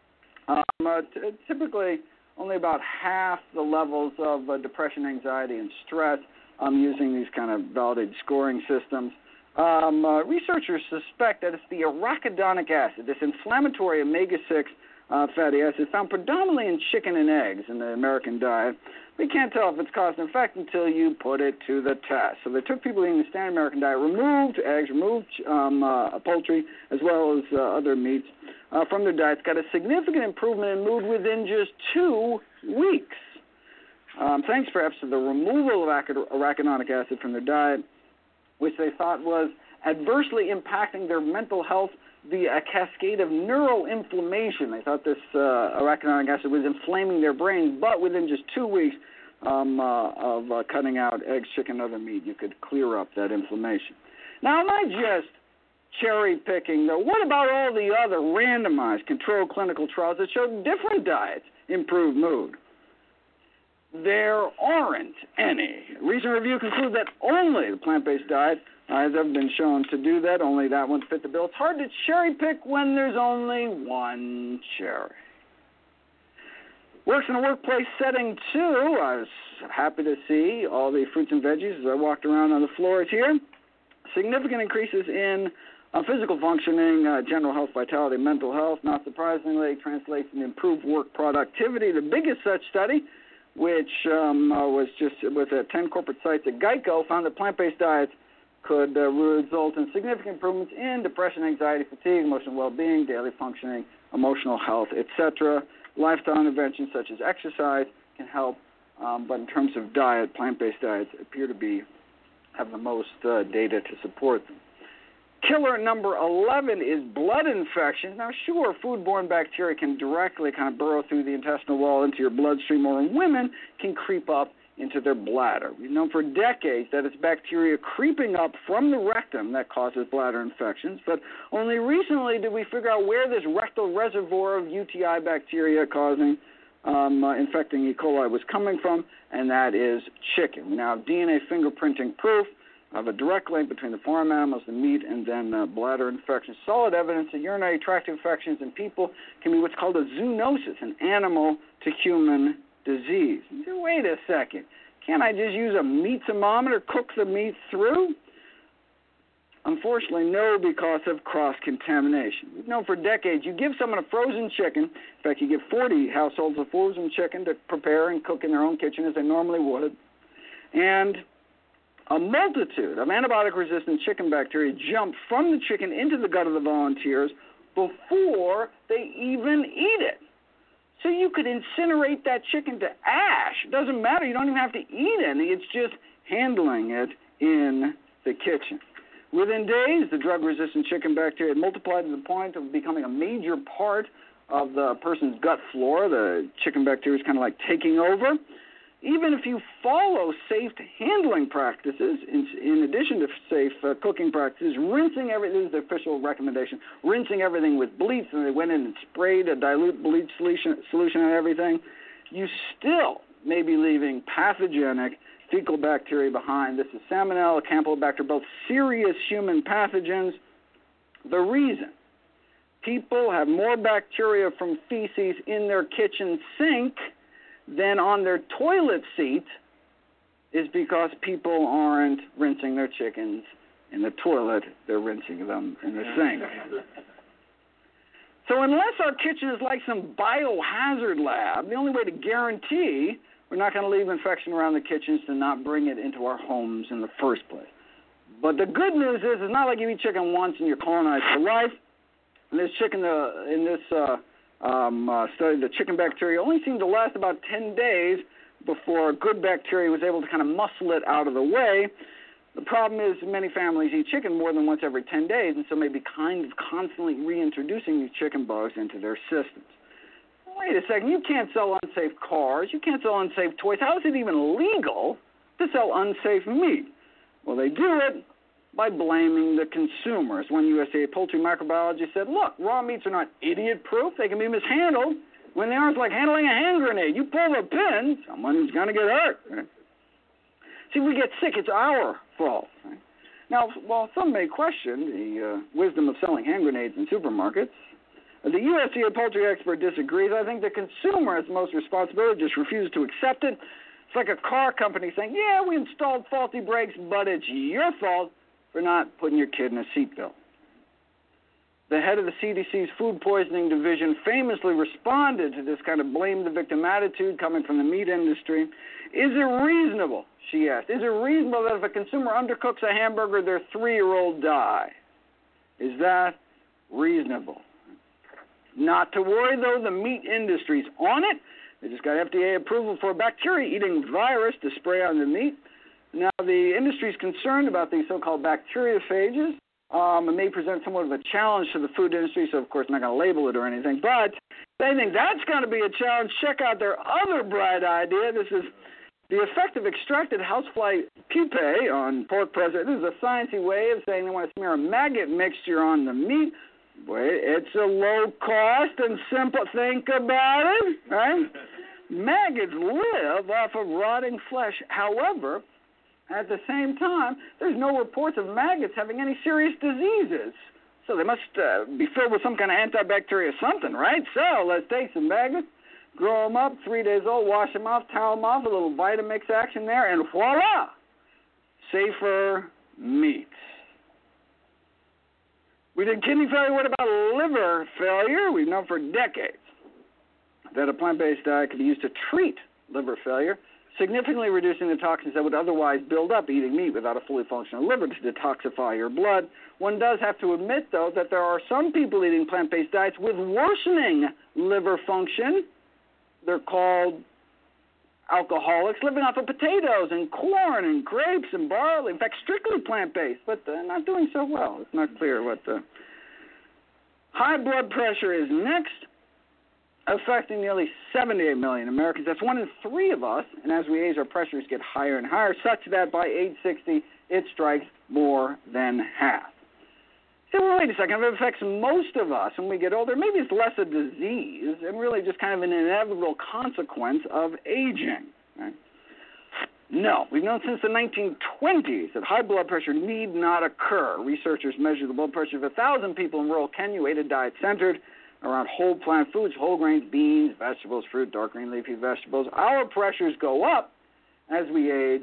Speaker 4: Typically, only about half the levels of depression, anxiety, and stress using these kind of validated scoring systems. Researchers suspect that it's the arachidonic acid, this inflammatory omega-6 fatty acid found predominantly in chicken and eggs in the American diet. We can't tell if it's cause and effect until you put it to the test. So they took people eating the standard American diet, removed eggs, removed poultry, as well as other meats from their diets, got a significant improvement in mood within just 2 weeks. Thanks perhaps to the removal of arachidonic acid from their diet, which they thought was adversely impacting their mental health via a cascade of neuroinflammation. They thought this arachidonic acid was inflaming their brain, but within just 2 weeks of cutting out eggs, chicken, and other meat, you could clear up that inflammation. Now, am I just cherry-picking, though? What about all the other randomized controlled clinical trials that showed different diets improve mood? There aren't any. Recent review concluded that only the plant-based diet has ever been shown to do that. Only that one fit the bill. It's hard to cherry-pick when there's only one cherry. Works in a workplace setting, too. I was happy to see all the fruits and veggies as I walked around on the floors here. Significant increases in physical functioning, general health, vitality, mental health. Not surprisingly, translates into improved work productivity. The biggest such study, which was just with 10 corporate sites at Geico, found that plant-based diets could result in significant improvements in depression, anxiety, fatigue, emotional well-being, daily functioning, emotional health, etc. Lifestyle interventions such as exercise can help, but in terms of diet, plant-based diets appear to have the most data to support them. Killer number 11 is blood infections. Now, sure, foodborne bacteria can directly kind of burrow through the intestinal wall into your bloodstream, or in women can creep up into their bladder. We've known for decades that it's bacteria creeping up from the rectum that causes bladder infections, but only recently did we figure out where this rectal reservoir of UTI bacteria causing infecting E. coli was coming from, and that is chicken. We now have DNA fingerprinting proof of a direct link between the farm animals, the meat, and then bladder infections. Solid evidence that urinary tract infections in people can be what's called a zoonosis, an animal-to-human disease. Wait a second. Can't I just use a meat thermometer, cook the meat through? Unfortunately, no, because of cross-contamination. We've known for decades, you give someone a frozen chicken, in fact, you give 40 households a frozen chicken to prepare and cook in their own kitchen as they normally would, and a multitude of antibiotic-resistant chicken bacteria jump from the chicken into the gut of the volunteers before they even eat it. So you could incinerate that chicken to ash. It doesn't matter. You don't even have to eat any. It's just handling it in the kitchen. Within days, the drug-resistant chicken bacteria had multiplied to the point of becoming a major part of the person's gut flora. The chicken bacteria is kind of like taking over. Even if you follow safe handling practices, in addition to safe cooking practices, rinsing everything, this is the official recommendation, rinsing everything with bleach, and they went in and sprayed a dilute bleach solution on everything, you still may be leaving pathogenic fecal bacteria behind. This is Salmonella, Campylobacter, both serious human pathogens. The reason people have more bacteria from feces in their kitchen sink than on their toilet seat is because people aren't rinsing their chickens in the toilet, they're rinsing them in the sink. So unless our kitchen is like some biohazard lab, the only way to guarantee we're not going to leave infection around the kitchen is to not bring it into our homes in the first place. But the good news is it's not like you eat chicken once and you're colonized for life. And this chicken, in this study, the chicken bacteria only seemed to last about 10 days before good bacteria was able to kind of muscle it out of the way. The problem is many families eat chicken more than once every 10 days, and so may be kind of constantly reintroducing these chicken bugs into their systems. wait a second, you can't sell unsafe cars, you can't sell unsafe toys. How is it even legal to sell unsafe meat? Well, they do it by blaming the consumers. One USDA poultry microbiologist said, look, raw meats are not idiot-proof. They can be mishandled. When they are, it's like handling a hand grenade. You pull the pin, someone's going to get hurt. Right? See, we get sick. It's our fault. Right? Now, while some may question the wisdom of selling hand grenades in supermarkets, the USDA poultry expert disagrees. I think the consumer has the most responsibility, just refuses to accept it. It's like a car company saying, yeah, we installed faulty brakes, but it's your fault for not putting your kid in a seatbelt. The head of the CDC's food poisoning division famously responded to this kind of blame the victim attitude coming from the meat industry. Is it reasonable, she asked, is it reasonable that if a consumer undercooks a hamburger, their 3-year-old die? Is that reasonable? Not to worry, though, the meat industry's on it. They just got FDA approval for a bacteria-eating virus to spray on the meat. Now, the industry is concerned about these so-called bacteriophages. It may present somewhat of a challenge to the food industry, so, of course, I'm not going to label it or anything. But they think that's going to be a challenge. Check out their other bright idea. This is the effect of extracted housefly pupae on pork preservation. This is a sciencey way of saying they want to smear a maggot mixture on the meat. Boy, it's a low cost and simple. Think about it, right? Maggots live off of rotting flesh. However, at the same time, there's no reports of maggots having any serious diseases. So they must be filled with some kind of antibacterial something, right? So let's take some maggots, grow them up, 3 days old, wash them off, towel them off, a little Vitamix action there, and voila, safer meat. We did kidney failure. What about liver failure? We've known for decades that a plant-based diet can be used to treat liver failure, significantly reducing the toxins that would otherwise build up eating meat without a fully functional liver to detoxify your blood. One does have to admit, though, that there are some people eating plant-based diets with worsening liver function. They're called alcoholics, living off of potatoes and corn and grapes and barley. In fact, strictly plant-based, but they're not doing so well. It's not clear what the high blood pressure is next, affecting nearly 78 million Americans. That's 1 in 3 of us, and as we age, our pressures get higher and higher, such that by age 60, it strikes more than half. So, well, wait a second, if it affects most of us when we get older, maybe it's less a disease and really just kind of an inevitable consequence of aging. Right? No, we've known since the 1920s that high blood pressure need not occur. Researchers measured the blood pressure of 1,000 people in rural Kenya who ate a diet centered around whole plant foods, whole grains, beans, vegetables, fruit, dark green leafy vegetables. Our pressures go up as we age,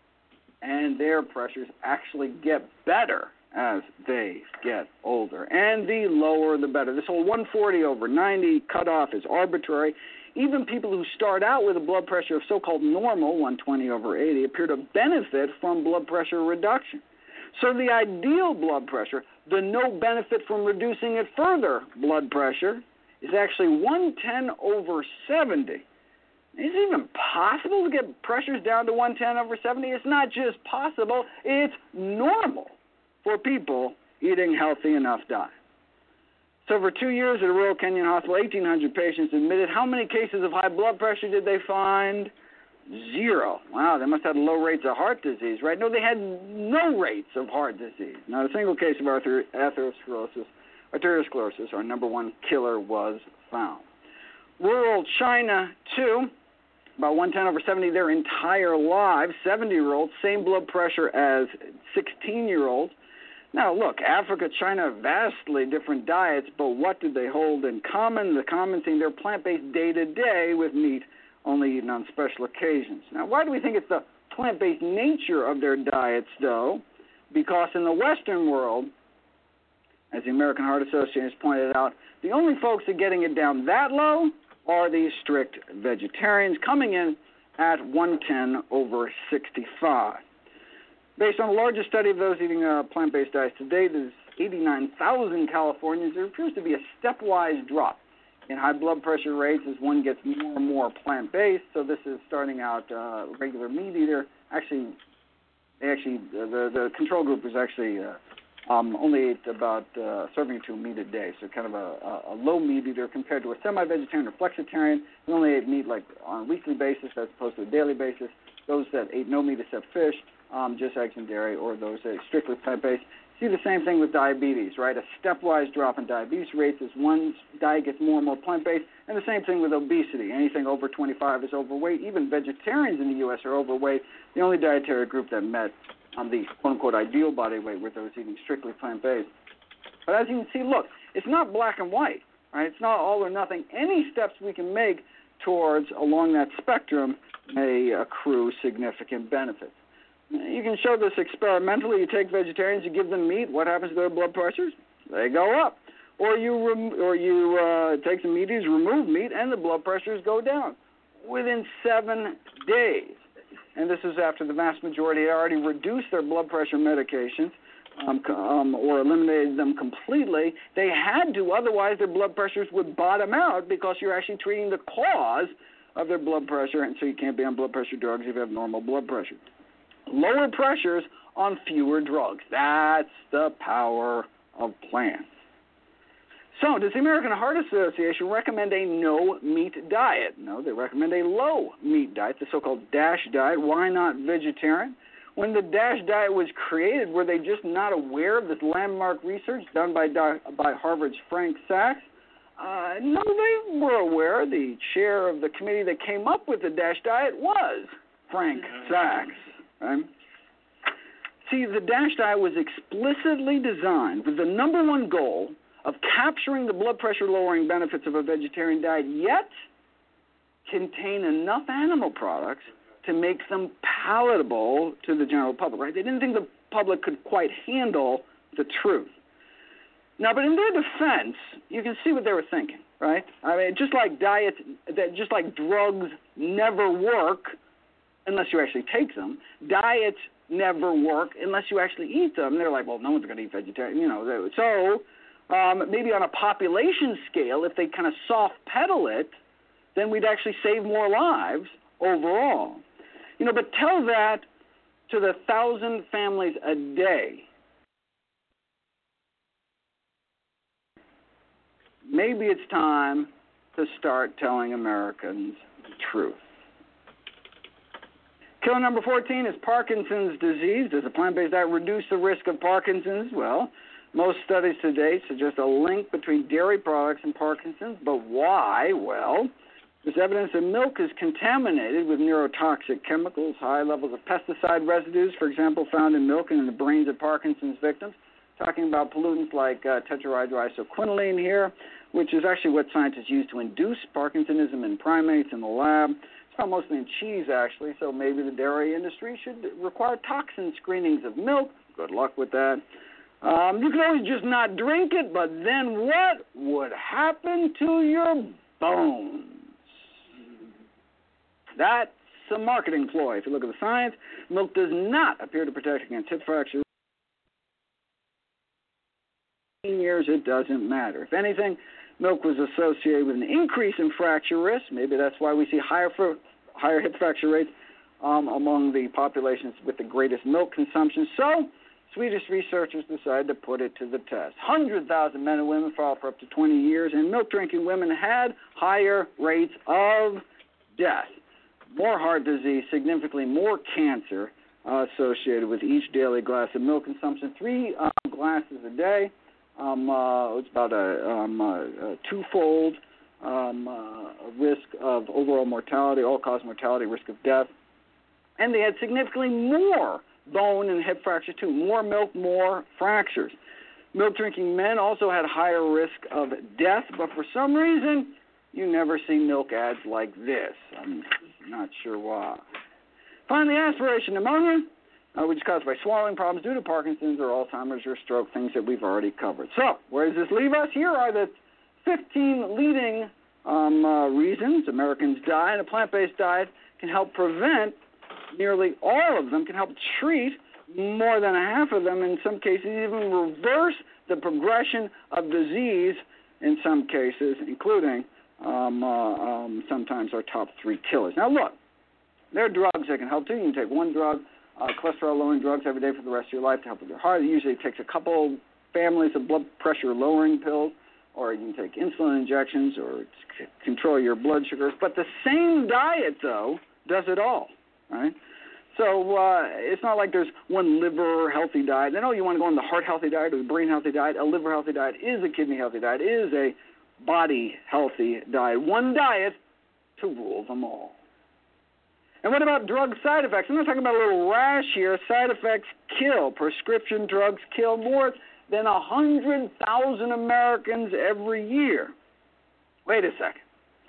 Speaker 4: and their pressures actually get better as they get older. And the lower, the better. This whole 140/90 cutoff is arbitrary. Even people who start out with a blood pressure of so-called normal, 120/80, appear to benefit from blood pressure reduction. So the ideal blood pressure, the no benefit from reducing it further blood pressure, is actually 110/70. Is it even possible to get pressures down to 110/70? It's not just possible, it's normal for people eating healthy enough diet. So for 2 years at a rural Kenyan hospital, 1,800 patients admitted. How many cases of high blood pressure did they find? 0. Wow, they must have low rates of heart disease, right? No, they had no rates of heart disease. Not a single case of atherosclerosis, our number one killer, was found. Rural China, too, about 110/70 their entire lives, 70-year-olds, same blood pressure as 16-year-olds. Now, look, Africa, China, vastly different diets, but what did they hold in common? The common thing, they're plant-based day-to-day with meat only eaten on special occasions. Now, why do we think it's the plant-based nature of their diets, though? Because in the Western world, as the American Heart Association has pointed out, the only folks that are getting it down that low are these strict vegetarians, coming in at 110/65. Based on the largest study of those eating plant-based diets to date, there's 89,000 Californians. There appears to be a stepwise drop in high blood pressure rates as one gets more and more plant-based. So this is starting out regular meat eater. The control group is actually only ate about serving or two meat a day, so kind of a low meat eater compared to a semi-vegetarian or flexitarian who only ate meat like on a weekly basis as opposed to a daily basis. Those that ate no meat except fish, just eggs and dairy, or those that ate strictly plant-based. See the same thing with diabetes, right? A stepwise drop in diabetes rates as one diet gets more and more plant-based, and the same thing with obesity. Anything over 25 is overweight. Even vegetarians in the U.S. are overweight. The only dietary group that met the quote-unquote ideal body weight were those eating strictly plant-based. But as you can see, look, it's not black and white, right? It's not all or nothing. Any steps we can make towards along that spectrum may accrue significant benefits. You can show this experimentally. You take vegetarians, you give them meat. What happens to their blood pressures? They go up. Or you take some meat eaters, remove meat, and the blood pressures go down within 7 days. And this is after the vast majority had already reduced their blood pressure medications or eliminated them completely. They had to, otherwise their blood pressures would bottom out because you're actually treating the cause of their blood pressure, and so you can't be on blood pressure drugs if you have normal blood pressure. Lower pressures on fewer drugs. That's the power of plants. So, does the American Heart Association recommend a no-meat diet? No, they recommend a low-meat diet, the so-called DASH diet. Why not vegetarian? When the DASH diet was created, were they just not aware of this landmark research done by Harvard's Frank Sachs? No, they were aware. The chair of the committee that came up with the DASH diet was Frank Sachs. Right? See, the DASH diet was explicitly designed with the number one goal of capturing the blood pressure lowering benefits of a vegetarian diet, yet contain enough animal products to make them palatable to the general public. Right? They didn't think the public could quite handle the truth. Now, but in their defense, you can see what they were thinking, right? I mean, just like drugs never work unless you actually take them, diets never work unless you actually eat them. They're like, well, no one's going to eat vegetarian, So maybe on a population scale, if they kind of soft pedal it, then we'd actually save more lives overall. But tell that to the 1,000 families a day. Maybe it's time to start telling Americans the truth. Killer number 14 is Parkinson's disease. Does a plant-based diet reduce the risk of Parkinson's? Well, most studies to date suggest a link between dairy products and Parkinson's, but why? Well, there's evidence that milk is contaminated with neurotoxic chemicals, high levels of pesticide residues, for example, found in milk and in the brains of Parkinson's victims. Talking about pollutants like tetrahydroisoquinoline here, which is actually what scientists use to induce Parkinsonism in primates in the lab. It's found mostly in cheese, actually, so maybe the dairy industry should require toxin screenings of milk. Good luck with that. You can always just not drink it, but then what would happen to your bones? That's a marketing ploy. If you look at the science, milk does not appear to protect against hip fracture. Years, it doesn't matter. If anything, milk was associated with an increase in fracture risk. Maybe that's why we see higher hip fracture rates among the populations with the greatest milk consumption. So, Swedish researchers decided to put it to the test. 100,000 men and women followed for up to 20 years, and milk-drinking women had higher rates of death, more heart disease, significantly more cancer associated with each daily glass of milk consumption. 3 glasses a day. It's about a twofold risk of overall mortality, all-cause mortality, risk of death. And they had significantly more bone and hip fractures too. More milk, more fractures. Milk-drinking men also had higher risk of death, but for some reason, you never see milk ads like this. I'm not sure why. Finally, aspiration pneumonia, which is caused by swallowing problems due to Parkinson's or Alzheimer's or stroke, things that we've already covered. So, where does this leave us? Here are the 15 leading reasons Americans die, and a plant-based diet can help prevent nearly all of them, can help treat more than a half of them, in some cases even reverse the progression of disease in some cases, including sometimes our top 3 killers. Now look, there are drugs that can help too. You can take one drug cholesterol-lowering drugs every day for the rest of your life to help with your heart. It usually takes a couple families of blood pressure-lowering pills, or you can take insulin injections or control your blood sugars. But the same diet, though, does it all, right? So it's not like there's one liver healthy diet. Then, you want to go on the heart healthy diet or the brain healthy diet. A liver healthy diet is a kidney healthy diet, is a body healthy diet. One diet to rule them all. And what about drug side effects? I'm not talking about a little rash here. Side effects kill. Prescription drugs kill more than 100,000 Americans every year. Wait a second.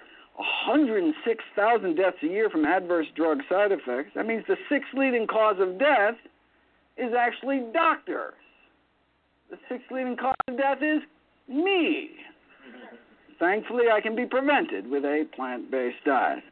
Speaker 4: 106,000 deaths a year from adverse drug side effects. That means the sixth leading cause of death is actually doctors. The sixth leading cause of death is me. Thankfully, I can be prevented with a plant-based diet.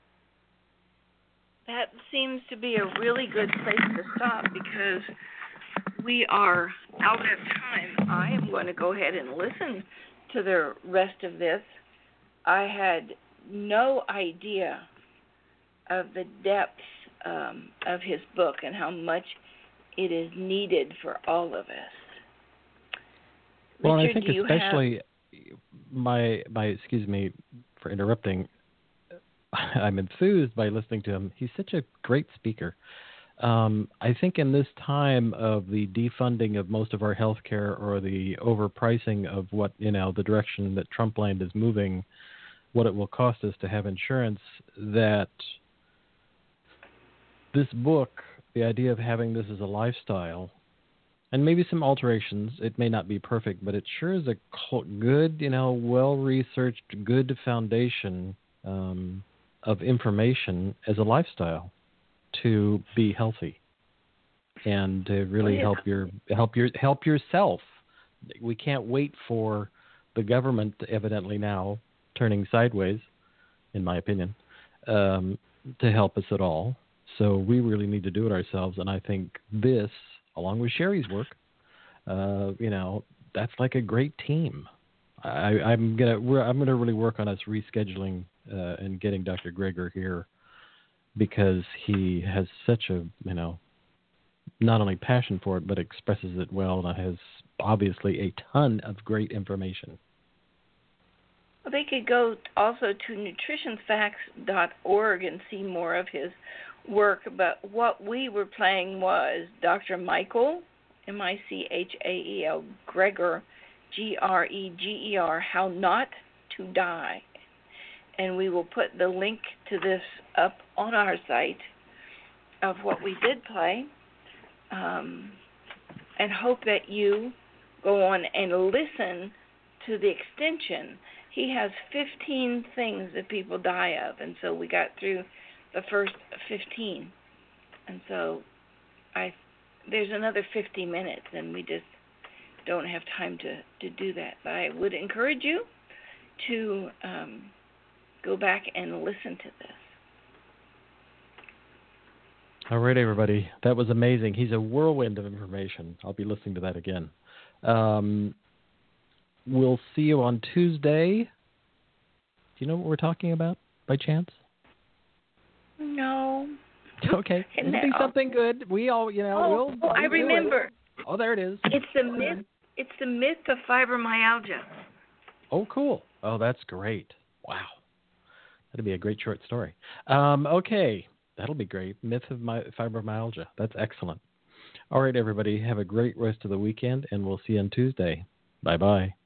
Speaker 3: That seems to be a really good place to stop because we are out of time. I am going to go ahead and listen to the rest of this. I had no idea of the depth of his book and how much it is needed for all of us.
Speaker 2: Well,
Speaker 3: Richard,
Speaker 2: I think especially my excuse me for interrupting. I'm enthused by listening to him. He's such a great speaker. I think in this time of the defunding of most of our health care or the overpricing of what, the direction that Trump land is moving, what it will cost us to have insurance, that this book, the idea of having this as a lifestyle, and maybe some alterations, it may not be perfect, but it sure is a good, well-researched, good foundation of information as a lifestyle to be healthy and to really help yourself. We can't wait for the government, evidently now turning sideways, in my opinion, to help us at all. So we really need to do it ourselves. And I think this, along with Sherry's work, that's like a great team. I'm gonna really work on us rescheduling and getting Dr. Greger here, because he has such a not only passion for it but expresses it well, and has obviously a ton of great information.
Speaker 3: Well, they could go also to nutritionfacts.org and see more of his work. But what we were playing was Dr. Michael, Michael Greger, Greger, How Not to Die. And we will put the link to this up on our site of what we did play, and hope that you go on and listen to the extension. He has 15 things that people die of, and so we got through the first 15. And so there's another 50 minutes, and we just don't have time to do that. But I would encourage you to go back and listen to this.
Speaker 2: All right, everybody. That was amazing. He's a whirlwind of information. I'll be listening to that again. We'll see you on Tuesday. Do you know what we're talking about, by chance?
Speaker 3: No.
Speaker 2: Okay. It'll be something good. We all,
Speaker 3: I remember.
Speaker 2: Oh, there it is.
Speaker 3: It's the myth. It's the myth of fibromyalgia.
Speaker 2: Oh, cool. Oh, that's great. Wow. That'd be a great short story. Okay. That'll be great. Myth of fibromyalgia. That's excellent. All right, everybody. Have a great rest of the weekend, and we'll see you on Tuesday. Bye-bye.